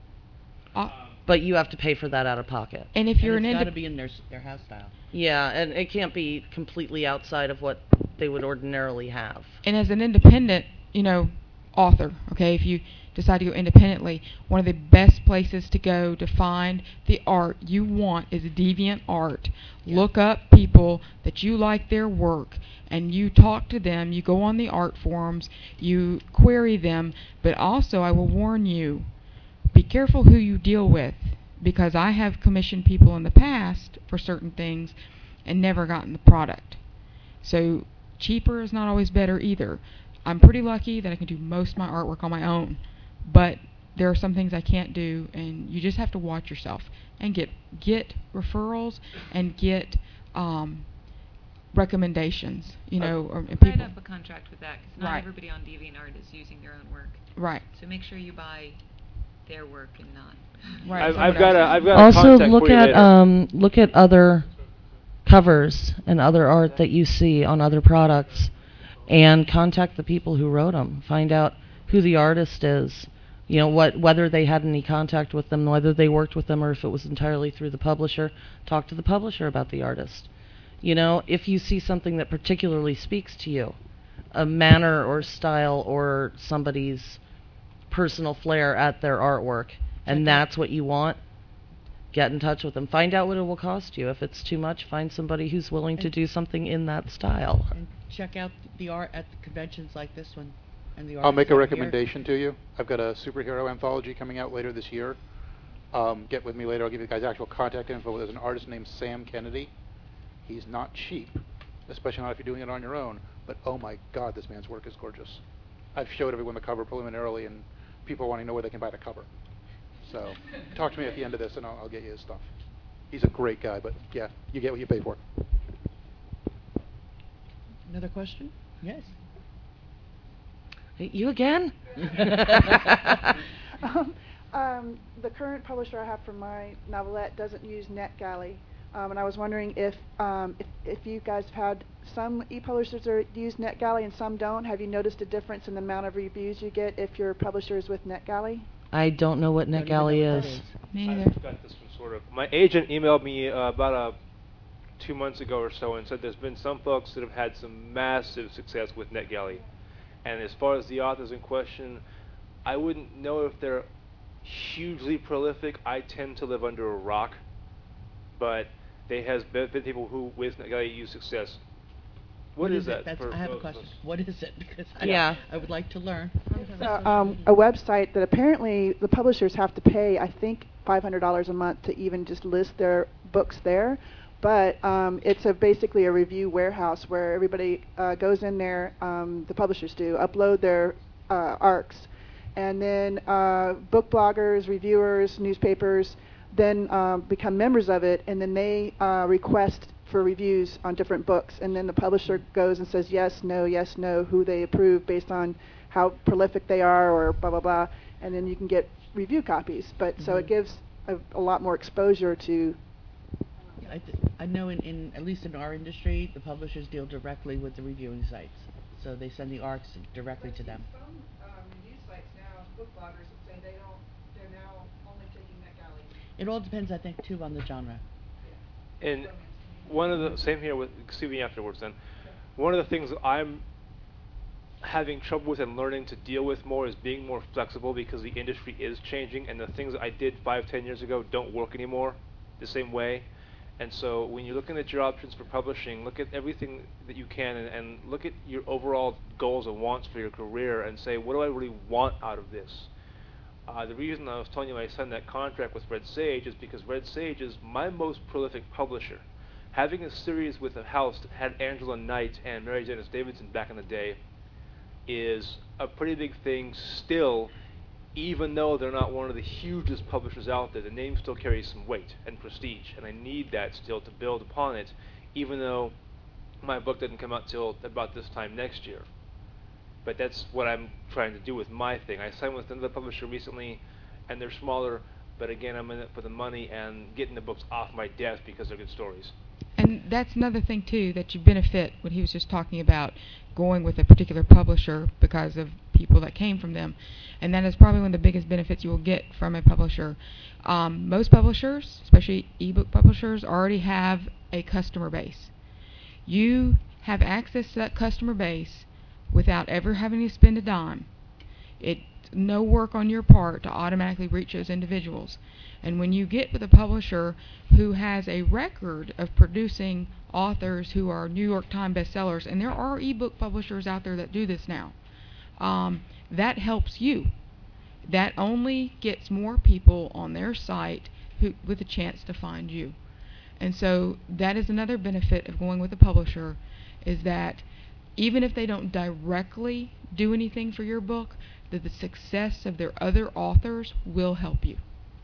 uh, But you have to pay for that out of pocket. and if you're and an it's got to indep- be in their s- their house style. Yeah, and it can't be completely outside of what they would ordinarily have. and as an independent, you know, author, okay, if you decide to go independently, one of the best places to go to find the art you want is DeviantArt. Look up people that you like their work and you talk to them, you go on the art forums, you query them, but also I will warn you, be careful who you deal with, because I have commissioned people in the past for certain things and never gotten the product. So cheaper is not always better either. I'm pretty lucky that I can do most of my artwork on my own, but there are some things I can't do, and you just have to watch yourself and get get referrals and get um, recommendations. You know, or, and Write people. up a contract with that, because not Right. everybody on DeviantArt is using their own work. Right. So make sure you buy their work and not. Right. I've, someone I've got a, else's. I've got a Also, contact look for you at later. um, look at other covers and other art that you see on other products, and contact the people who wrote them. Find out who the artist is. You know, what whether they had any contact with them, whether they worked with them, or if it was entirely through the publisher. Talk to the publisher about the artist. You know, if you see something that particularly speaks to you, a manner or style or somebody's personal flair at their artwork, and that's what you want, get in touch with them. Find out what it will cost you. If it's too much, find somebody who's willing to And- do something in that style. And check out the art at the conventions like this one. And the I'll make artists a that are here. recommendation to you. I've got a superhero anthology coming out later this year. Um, get with me later. I'll give you guys actual contact info. There's an artist named Sam Kennedy. He's not cheap, especially not if you're doing it on your own. But oh my God, this man's work is gorgeous. I've showed everyone the cover preliminarily, and people are wanting to know where they can buy the cover. So talk to me at the end of this, and I'll, I'll get you his stuff. He's a great guy, but yeah, you get what you pay for. Another question? Yes. You again? um, um, the current publisher I have for my novelette doesn't use NetGalley, um, and I was wondering if, um, if if you guys have had some e-publishers that use NetGalley and some don't. Have you noticed a difference in the amount of reviews you get if your publisher is with NetGalley? I don't know what Don't even know NetGalley what that is. Me I neither. got this one sort of. My agent emailed me uh, about uh, two months ago or so and said there's been some folks that have had some massive success with NetGalley. And as far as the authors in question, I wouldn't know if they're hugely prolific. I tend to live under a rock, but they has been been people who with NetGalley use success. What is, it? that? That's, for I have a those- question. What is it? Because I, Yeah. I would like to learn. It's a, um, a website that apparently the publishers have to pay, I think, five hundred dollars a month to even just list their books there. But um, it's a basically a review warehouse where everybody uh, goes in there, um, the publishers do, upload their uh, arcs. And then uh, book bloggers, reviewers, newspapers then um, become members of it, and then they uh, request for reviews on different books. And then the publisher goes and says yes, no, yes, no, who they approve based on how prolific they are or blah, blah, blah. And then you can get review copies. But mm-hmm. so it gives a, a lot more exposure to. I, th- I know in, in, at least in our industry, the publishers deal directly with the reviewing sites. So they send the arcs directly to them. Some um, review sites now, book bloggers that say they don't, they're now only taking NetGalley. It all depends, I think, too, on the genre. And one of the same here with see me afterwards. Then, one of the things that I'm having trouble with and learning to deal with more is being more flexible because the industry is changing, and the things that I did five, ten years ago don't work anymore the same way. And so when you're looking at your options for publishing, look at everything that you can and, and look at your overall goals and wants for your career and say, what do I really want out of this? Uh, the reason I was telling you I signed that contract with Red Sage is because Red Sage is my most prolific publisher. Having a series with a house that had Angela Knight and Mary Janice Davidson back in the day, is a pretty big thing still, even though they're not one of the hugest publishers out there. The name still carries some weight and prestige, and I need that still to build upon it, even though my book doesn't come out till about this time next year. But that's what I'm trying to do with my thing. I signed with another publisher recently, and they're smaller, but again, I'm in it for the money and getting the books off my desk because they're good stories. And that's another thing, too, that you benefit, what he was just talking about, going with a particular publisher because of people that came from them. And that is probably one of the biggest benefits you will get from a publisher. Um, most publishers, especially ebook publishers, already have a customer base. You have access to that customer base without ever having to spend a dime. It's no work on your part to automatically reach those individuals. And when you get with a publisher who has a record of producing authors who are New York Times bestsellers, and there are ebook publishers out there that do this now, um, that helps you. That only gets more people on their site who, with a chance to find you. And so that is another benefit of going with a publisher, is that even if they don't directly do anything for your book, that the success of their other authors will help you.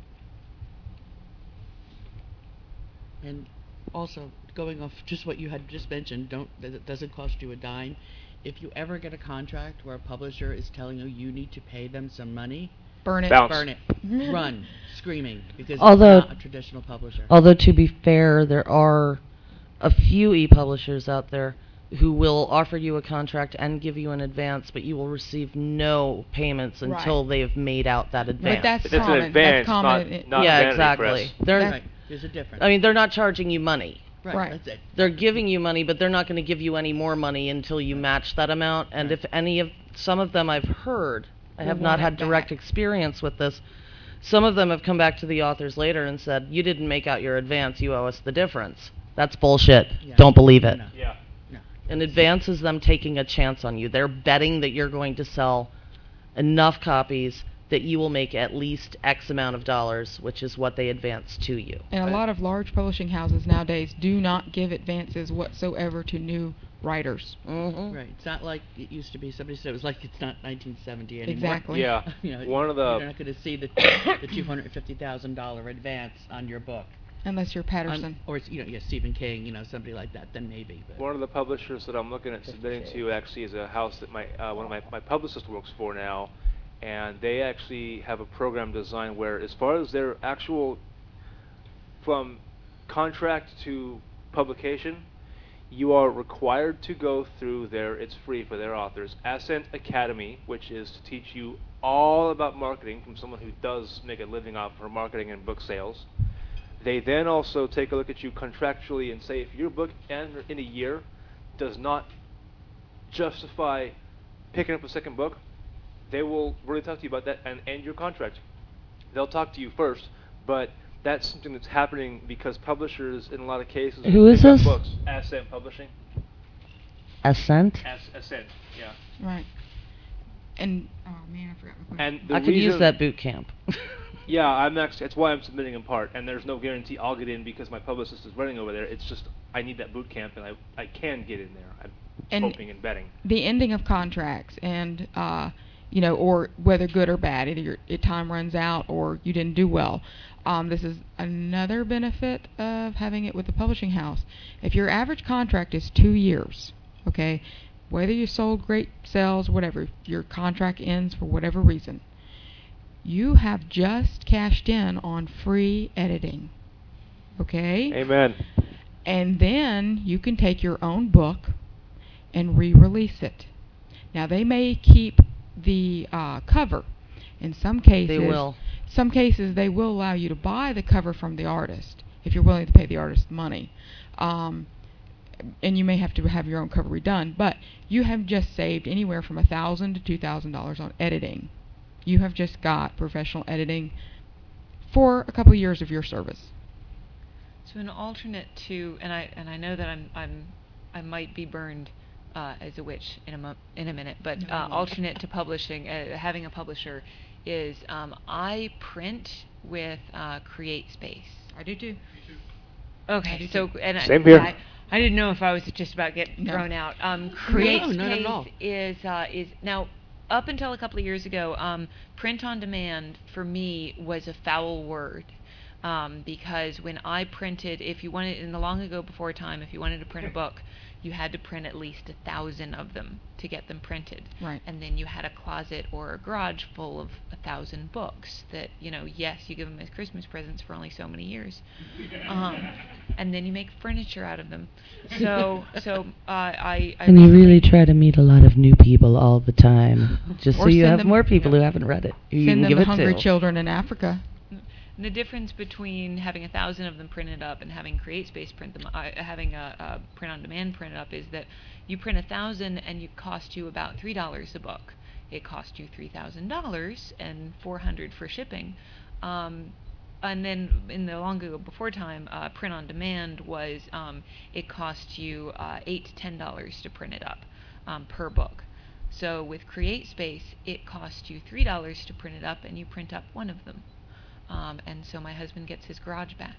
And also, going off just what you had just mentioned, don't that it doesn't cost you a dime. If you ever get a contract where a publisher is telling you you need to pay them some money, Burn it. Bounce. burn it, run, screaming, because Although- it's not a traditional publisher. Although, to be fair, there are a few e-publishers out there who will offer you a contract and give you an advance, but you will receive no payments Right. until they've made out that advance. But that's But that's common. an advance, that's common. not, in- not yeah, vanity exactly. press. They're, That- Right, there's a difference. I mean, they're not charging you money. right, right. that's it. They're giving you money, but they're not going to give you any more money until you match that amount. And Right. if any of some of them I've heard, I Will have want not it had direct back. experience with this. Some of them have come back to the authors later and said, "You didn't make out your advance. You owe us the difference." That's bullshit. Yeah. Don't believe it. No, Yeah. no. An advance is them taking a chance on you. They're betting that you're going to sell enough copies that you will make at least X amount of dollars, which is what they advance to you. And a lot of large publishing houses nowadays do not give advances whatsoever to new writers. hmm Right. It's not like it used to be. Somebody said it was like it's not nineteen seventy anymore. Exactly. Yeah. You know, One of you're the not going to see the the two hundred fifty thousand dollar advance on your book. Unless you're On- Patterson. or it's, you know, yeah, Stephen King, you know, somebody like that, then maybe. But one of the publishers that I'm looking at submitting to actually is a house that my uh, one of my, my publicist works for now, and they actually have a program designed where, as far as their actual from contract to publication, you are required to go through their, it's free for their authors, Ascent Academy, which is to teach you all about marketing from someone who does make a living off of marketing and book sales. They then also take a look at you contractually and say, if your book in, in a year does not justify picking up a second book, they will really talk to you about that and end your contract. They'll talk to you first, but that's something that's happening because publishers, in a lot of cases, Who is pick up this? Books. Ascent Publishing. Ascent? As- Ascent, yeah. Right. And, oh man, I forgot my question. And the I could use reason- that boot camp. Yeah, I'm actually. That's why I'm submitting in part, and there's no guarantee I'll get in because my publicist is running over there. It's just I need that boot camp, and I I can get in there. I'm And- hoping and betting. The ending of contracts and, uh, you know, or whether good or bad, either your it time runs out or you didn't do well. Um, this is another benefit of having it with the publishing house. If your average contract is two years, okay, whether you sold great sales, whatever, your contract ends for whatever reason, you have just cashed in on free editing, okay? Amen. And then you can take your own book and re-release it. Now they may keep the uh, cover. In some cases, They will. Some cases they will allow you to buy the cover from the artist if you're willing to pay the artist money, um, and you may have to have your own cover redone. But you have just saved anywhere from a thousand to two thousand dollars on editing. You have just got professional editing for a couple of years of your service. So an alternate to, and I and I know that I'm I'm I might be burned uh, as a witch in a mo- in a minute, but No, you uh, won't. alternate to publishing, uh, having a publisher, is um, I print with uh, CreateSpace. I do too. Okay, do so and I- Same here. I, I didn't know if I was just about getting No. thrown out. Um, No, CreateSpace not at all. is uh, is now up until a couple of years ago. Um, print on demand for me was a foul word. Um, because when I printed, if you wanted, in the long ago before time, if you wanted to print a book, you had to print at least a thousand of them to get them printed. Right. And then you had a closet or a garage full of a thousand books that, you know, yes, you give them as Christmas presents for only so many years. Um, and then you make furniture out of them. So, so uh, I, I And you really recently- try to meet a lot of new people all the time, just so Or you send have them- more people Yeah. who haven't read it. who You Send can them give the it hungry to. children in Africa. The difference between having a thousand of them printed up and having CreateSpace print them, uh, having a, a print on demand printed up, is that you print a thousand and it costs you about three dollars a book. It costs you three thousand dollars and four hundred for shipping. Um, and then in the long ago before time, uh, print on demand was um, it cost you uh, eight to ten dollars to print it up um, per book. So with CreateSpace, it costs you three dollars to print it up, and you print up one of them. Um, and so my husband gets his garage back.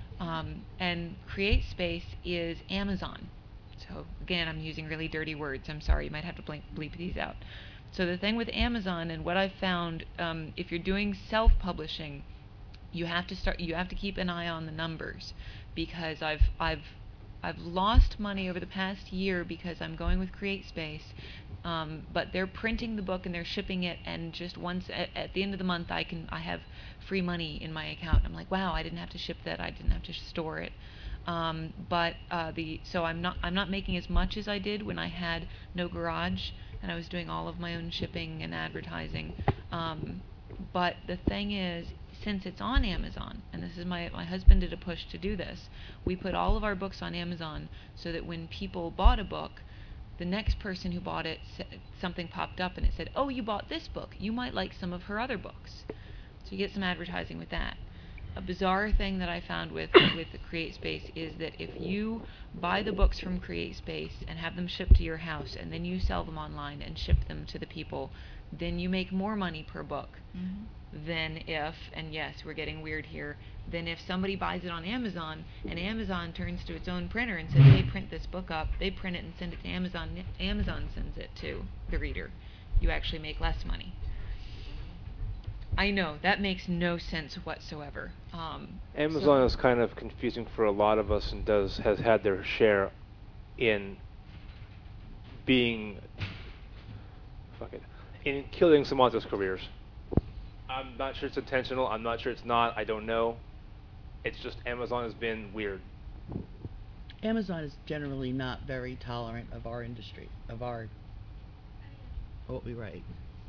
Um, and CreateSpace is Amazon. So again, I'm using really dirty words. I'm sorry, you might have to bleep, bleep these out. So the thing with Amazon, and what I've found, um, if you're doing self-publishing, you have to start. You have to keep an eye on the numbers, because I've I've I've lost money over the past year because I'm going with CreateSpace. Um, but they're printing the book and they're shipping it, and just once at, at the end of the month, I can I have free money in my account. I'm like, wow, I didn't have to ship that, I didn't have to store it. Um, but uh, the so I'm not I'm not making as much as I did when I had no garage and I was doing all of my own shipping and advertising. Um, but the thing is, since it's on Amazon, and this is my my husband did a push to do this, we put all of our books on Amazon so that when people bought a book, the next person who bought it, something popped up and it said, oh, you bought this book. You might like some of her other books. So you get some advertising with that. A bizarre thing that I found with, with the CreateSpace is that if you buy the books from CreateSpace and have them shipped to your house, and then you sell them online and ship them to the people, then you make more money per book Mm-hmm. than if, and yes, we're getting weird here, than if somebody buys it on Amazon and Amazon turns to its own printer and says, hey, print this book up. They print it and send it to Amazon. Amazon sends it to the reader. You actually make less money. I know, that makes no sense whatsoever. Um, Amazon so- is kind of confusing for a lot of us, and does has had their share in being fuck it, in killing some authors' careers. I'm not sure it's intentional. I'm not sure it's not. I don't know. It's just Amazon has been weird. Amazon is generally not very tolerant of our industry, of our what we write.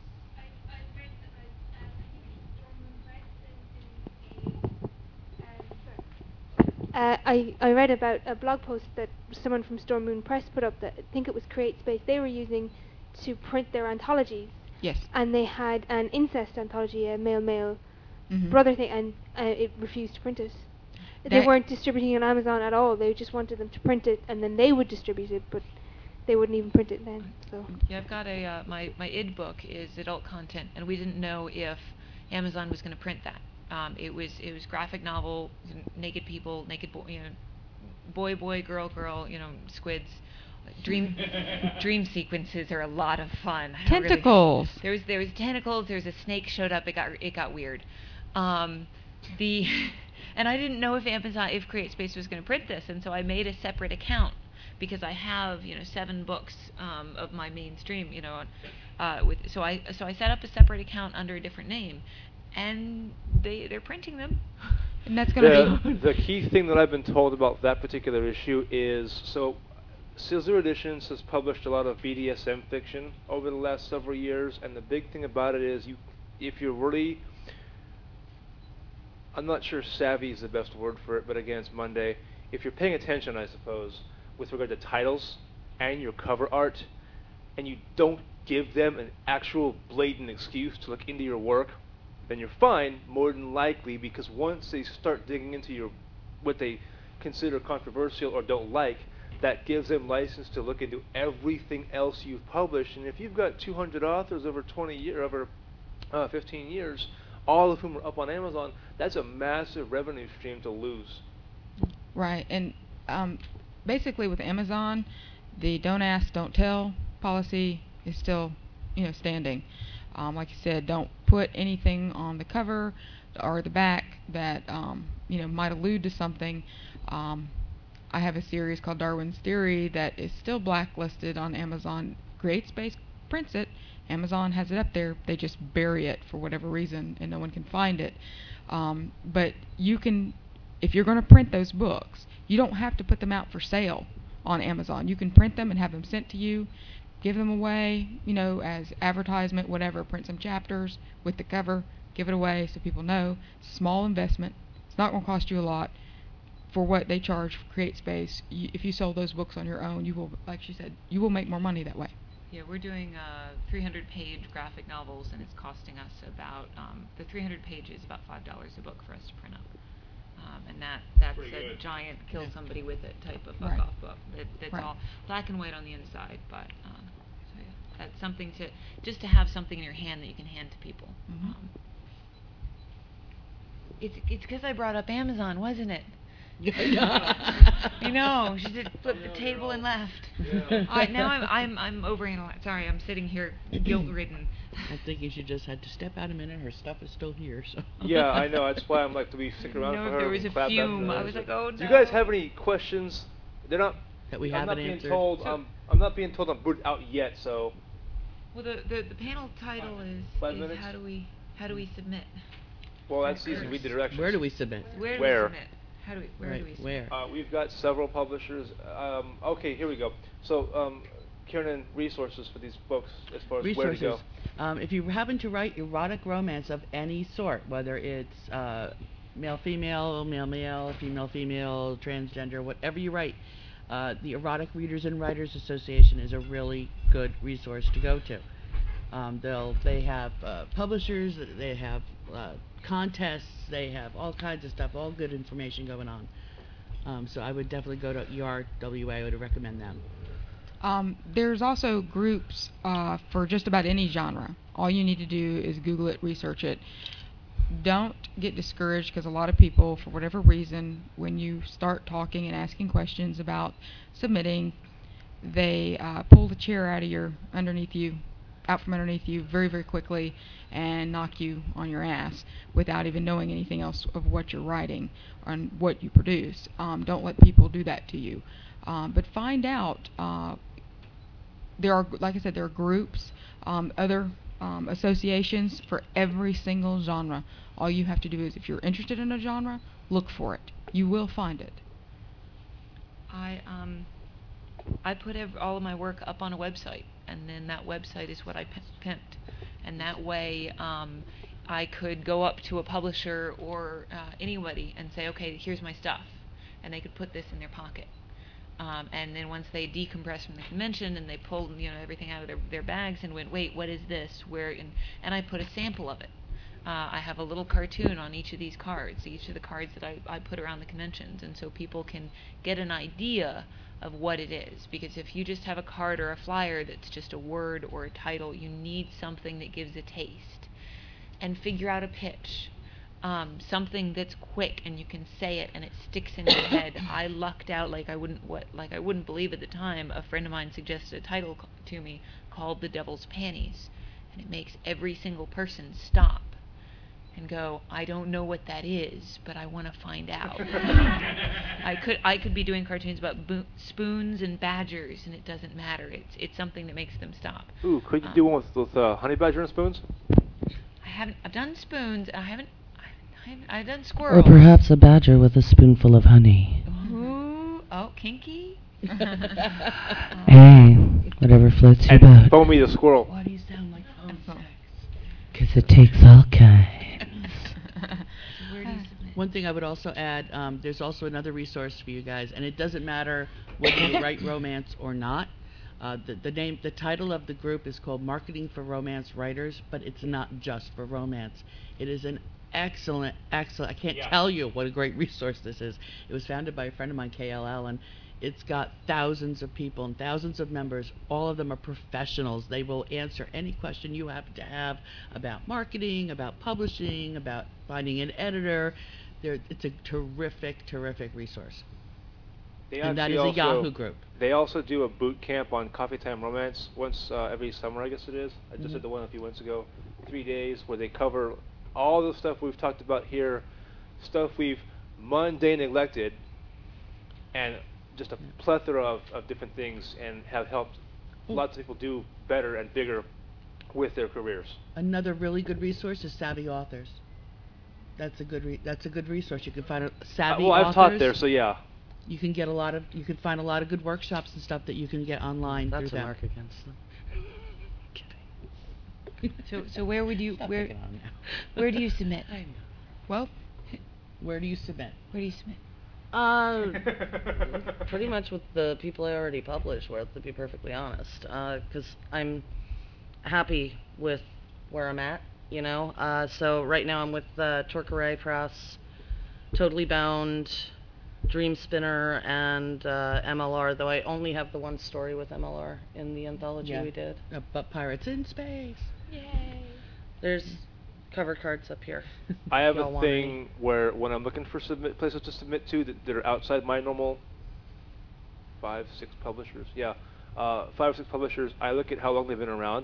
Uh, I, I read about a blog post that someone from Storm Moon Press put up that I think it was CreateSpace they were using to print their anthologies. Yes. And they had an incest anthology, a male male Mhm. brother thing, and uh, it refused to print it. They That- weren't distributing it on Amazon at all. They just wanted them to print it, and then they would distribute it, but they wouldn't even print it then. So Yeah, I've got a uh, my my id book is adult content, and we didn't know if Amazon was going to print that. Um, it was it was graphic novel, n- naked people, naked boy, you know, boy boy, girl girl, you know, squids. Dream dream sequences are a lot of fun. I don't really- Tentacles. there was there was tentacles. There was a snake showed up. It got it got weird. Um, the and I didn't know if Amazon if CreateSpace was going to print this, and so I made a separate account because I have you know seven books um, of my mainstream. You know, uh, with so I so I set up a separate account under a different name, and they they're printing them. And that's going to The, be. the key thing that I've been told about that particular issue is, so Scissor Editions has published a lot of B D S M fiction over the last several years, and the big thing about it is, you, if you're really, I'm not sure savvy is the best word for it, but again, it's Monday. If you're paying attention, I suppose, with regard to titles and your cover art, and you don't give them an actual blatant excuse to look into your work, then you're fine, more than likely, because once they start digging into your what they consider controversial or don't like, that gives them license to look into everything else you've published. And if you've got two hundred authors over twenty years, over uh, fifteen years, all of whom are up on Amazon, that's a massive revenue stream to lose. Right, and um, basically with Amazon, the don't ask, don't tell policy is still, you know, standing. Um, like you said, don't put anything on the cover or the back that um, you know might allude to something. Um, I have a series called Darwin's Theory that is still blacklisted on Amazon. CreateSpace prints it. Amazon has it up there. They just bury it for whatever reason, and no one can find it. Um, but you can, if you're going to print those books, you don't have to put them out for sale on Amazon. You can print them and have them sent to you, give them away, you know, as advertisement, whatever. Print some chapters with the cover, give it away so people know. It's a small investment. It's not going to cost you a lot. For what they charge for CreateSpace, you, if you sold those books on your own, you will, like she said, you will make more money that way. Yeah, we're doing uh, three hundred page graphic novels, and it's costing us about, um, the three hundred pages, about five dollars a book for us to print up. Um, and that that's Pretty a good. giant kill somebody with it type of fuck Right. off book. That, that's Right. all black and white on the inside, but um, so yeah, that's something to, just to have something in your hand that you can hand to people. Mhm. Um, it's it's because I brought up Amazon, wasn't it? I know. She just flipped the table and left. Yeah. All right, now I'm I'm I'm overanalyzing. Sorry, I'm sitting here guilt-ridden. I think you should just had to step out a minute. Her stuff is still here, so. Yeah, I know. That's why I'm like, do we stick around know for if her? there was and a clap after fume. that? I was like, oh, Do you guys no. have any questions? They're not. That we I'm haven't not being answered. told. So- I'm. I'm not being told I'm booted out yet. So. Well, the, the the panel title is Five is minutes? how do we how do we submit? Well, that's easy. Read the directions. Where do we submit? Where do Where? we submit? How do we where Right, do we submit? where? Uh, we've got several publishers. Um, okay, here we go. So, um, Kieran, resources for these books as far as Resources. where to go. Um, if you happen to write erotic romance of any sort, whether it's uh, male, female, male, male, female, female, transgender, whatever you write, uh, the Erotic Readers and Writers Association is a really good resource to go to. Um, they'll they have uh, publishers, they have uh, contests, they have all kinds of stuff, all good information going on. Um, so I would definitely go to E R W A. I would recommend them. Um, there's also groups uh, for just about any genre. All you need to do is Google it, research it. Don't get discouraged because a lot of people, for whatever reason, when you start talking and asking questions about submitting, they uh, pull the chair out of your underneath you, out from underneath you very, very quickly and knock you on your ass without even knowing anything else of what you're writing and what you produce. Um, don't let people do that to you. Um, but find out. Uh, there are, like I said, there are groups, um, other um, associations for every single genre. All you have to do is, if you're interested in a genre, look for it. You will find it. I um I put ev- all of my work up on a website, and then that website is what I p- pimped, and that way um, I could go up to a publisher or uh, anybody and say, okay, here's my stuff, and they could put this in their pocket. Um, and then once they decompressed from the convention and they pulled, you know, everything out of their, their bags and went, wait, what is this? Where? And, and I put a sample of it. Uh, I have a little cartoon on each of these cards, each of the cards that I, I put around the conventions, and so people can get an idea of what it is. Because if you just have a card or a flyer that's just a word or a title, you need something that gives a taste. And figure out a pitch. Um, something that's quick and you can say it and it sticks in your head. I lucked out like I wouldn't what like I wouldn't believe at the time. A friend of mine suggested a title c- to me called The Devil's Panties, and it makes every single person stop and go, I don't know what that is, but I want to find out. I could I could be doing cartoons about bo- spoons and badgers, and it doesn't matter. It's it's something that makes them stop. Ooh, could you Um, do one with, with uh, honey badger and spoons? I haven't. I've done spoons. I haven't. I haven't I've done Or squirrels. perhaps a badger with a spoonful of honey. Ooh, oh, kinky. Hey, whatever floats your And boat. Foamy the squirrel. Why do you sound like phone That's all. sex? 'Cause it takes all kinds. So where do you submit? One thing I would also add, um, there's also another resource for you guys, and it doesn't matter whether you write romance or not. Uh, the, the name, the title of the group is called Marketing for Romance Writers, but it's not just for romance. It is an excellent, excellent. I can't Yeah. tell you what a great resource this is. It was founded by a friend of mine, K L L, and it's got thousands of people and thousands of members. All of them are professionals. They will answer any question you happen to have about marketing, about publishing, about finding an editor. They're, it's a terrific, terrific resource. They And that actually is a also- Yahoo group. They also do a boot camp on Coffee Time Romance once uh, every summer, I guess it is. I just Mhm. did the one a few months ago. Three days where they cover all the stuff we've talked about here, stuff we've mundane neglected, and just a plethora of, of different things, and have helped Oh. lots of people do better and bigger with their careers. Another really good resource is Savvy Authors. That's a good re- that's a good resource. You can find a Savvy Uh, well, I've Authors. taught there, so yeah. You can get a lot of you can find a lot of good workshops and stuff that you can get online That's a through them. mark against them. So, so where would you Stop where picking on now. where do you submit? I know. Well, Where do you submit? Where do you submit? Uh, pretty much with the people I already publish, where to be perfectly honest, because I'm happy with where I'm at, you know. Uh, so right now I'm with uh, Torquay Press, Totally Bound, Dream Spinner, and uh, M L R. Though I only have the one story with M L R in the anthology Yeah. we did. Uh, but Pirates in Space. Yay. There's cover cards up here. I have Y'all a want any? thing where when I'm looking for submit places to submit to that, that are outside my normal five, six publishers, yeah, uh, five or six publishers, I look at how long they've been around.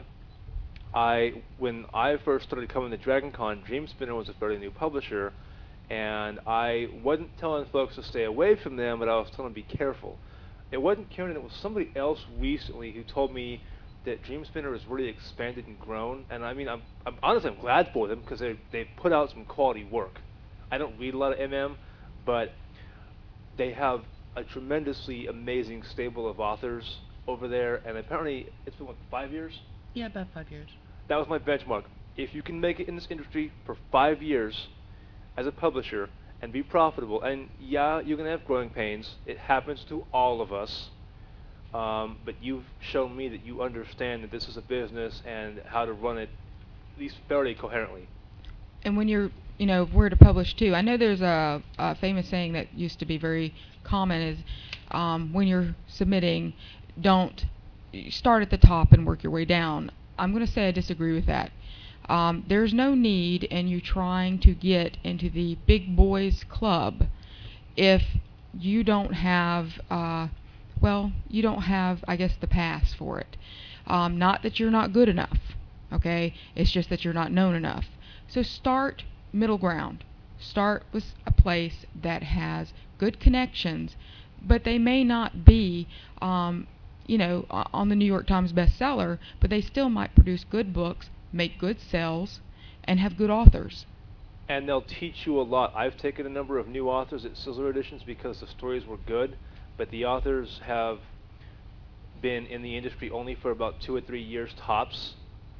I when I first started coming to Dragon Con, Dream Spinner was a fairly new publisher, and I wasn't telling folks to stay away from them, but I was telling them to be careful. It wasn't Karen, it was somebody else recently who told me that Dream Spinner has really expanded and grown, and I mean, I'm, I'm honestly I'm glad for them because they they put out some quality work. I don't read a lot of M M, but they have a tremendously amazing stable of authors over there, and apparently it's been what, five years. Yeah, about five years. That was my benchmark. If you can make it in this industry for five years as a publisher and be profitable, and yeah, you're gonna have growing pains. It happens to all of us. Um, but you've shown me that you understand that this is a business and how to run it, at least fairly coherently. and when you're, you know, where to publish too. I know there's a, a famous saying that used to be very common is um, when you're submitting, don't start at the top and work your way down. I'm going to say I disagree with that. Um, there's no need in you trying to get into the big boys club if you don't have, uh, well, you don't have, I guess, the pass for it. Um, not that you're not good enough, okay? It's just that you're not known enough. So start middle ground. Start with a place that has good connections, but they may not be, um, you know, o- on the New York Times bestseller, but they still might produce good books, make good sales, and have good authors. And they'll teach you a lot. I've taken a number of new authors at Sizzler Editions because the stories were good, but the authors have been in the industry only for about two or three years tops.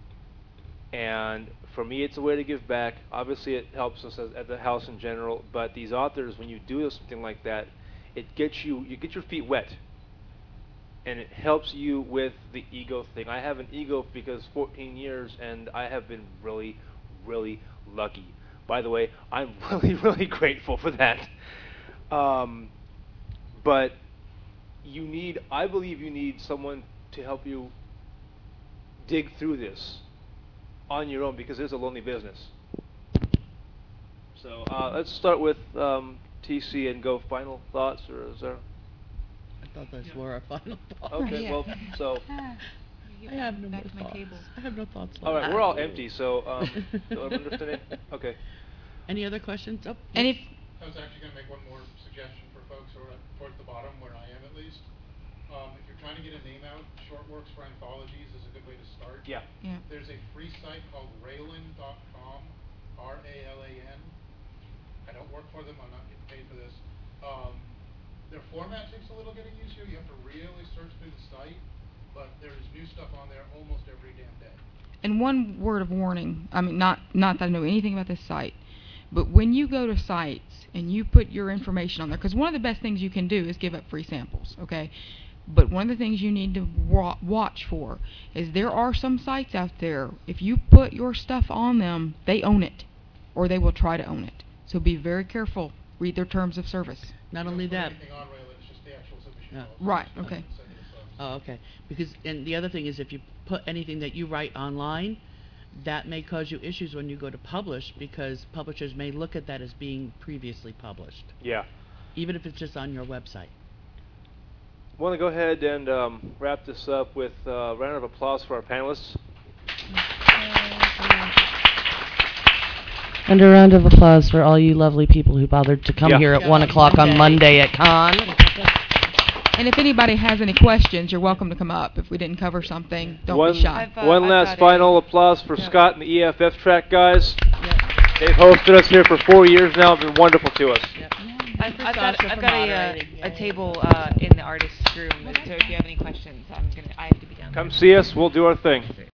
And for me, it's a way to give back. Obviously, it helps us as, at the house in general. But these authors, when you do something like that, it gets you you get your feet wet, and it helps you with the ego thing. I have an ego because fourteen years, and I have been really, really lucky. By the way, I'm really, really grateful for that. Um, but you need, I believe, you need someone to help you dig through this on your own because it's a lonely business. So uh, let's start with um, T C and go final thoughts, or is there? I thought those were our final thoughts. Okay, well, so I have no more Back to my thoughts. table. I have no thoughts. all right, left. we're all empty. So um, do I understand it? Okay. Any other questions? Oh, And yes. if I was actually going to make one more suggestion for folks who are at- towards the bottom, where I am at least. Um, if you're trying to get a name out, Shortworks for Anthologies is a good way to start. Yeah. yeah. There's a free site called Raylan dot com, R A L A N. I don't work for them, I'm not getting paid for this. Um, their format takes a little getting used to. You have to really search through the site, but there's new stuff on there almost every damn day. And one word of warning, I mean, not, not that I know anything about this site, but when you go to sites and you put your information on there, because one of the best things you can do is give up free samples, okay? But one of the things you need to wa- watch for is there are some sites out there, if you put your stuff on them, they own it, or they will try to own it. So be very careful. Read their terms of service. Not You only don't put that. anything on Raylan, it's just the actual submission. Yeah. policy. Right, Just okay. send it to subs. Oh, okay. Because and the other thing is, if you put anything that you write online, that may cause you issues when you go to publish, because publishers may look at that as being previously published, Yeah. even if it's just on your website. want to go ahead and um, wrap this up with uh, a round of applause for our panelists. And a round of applause for all you lovely people who bothered to come Yeah. here at Yeah, one o'clock on Monday. Monday at Con. And if anybody has any questions, you're welcome to come up. If we didn't cover something, don't one be shy. I've, uh, one I've last got final a- applause for Yeah. Scott and the E F F track guys. They've hosted us here for four years now. It's been wonderful to us. I've, For I've got, Sasha I've for got a, uh, moderating. Yeah, a yeah. table uh, in the artist's room, so if you have any questions, I'm gonna, I have to be down there. Come see us. We'll do our thing.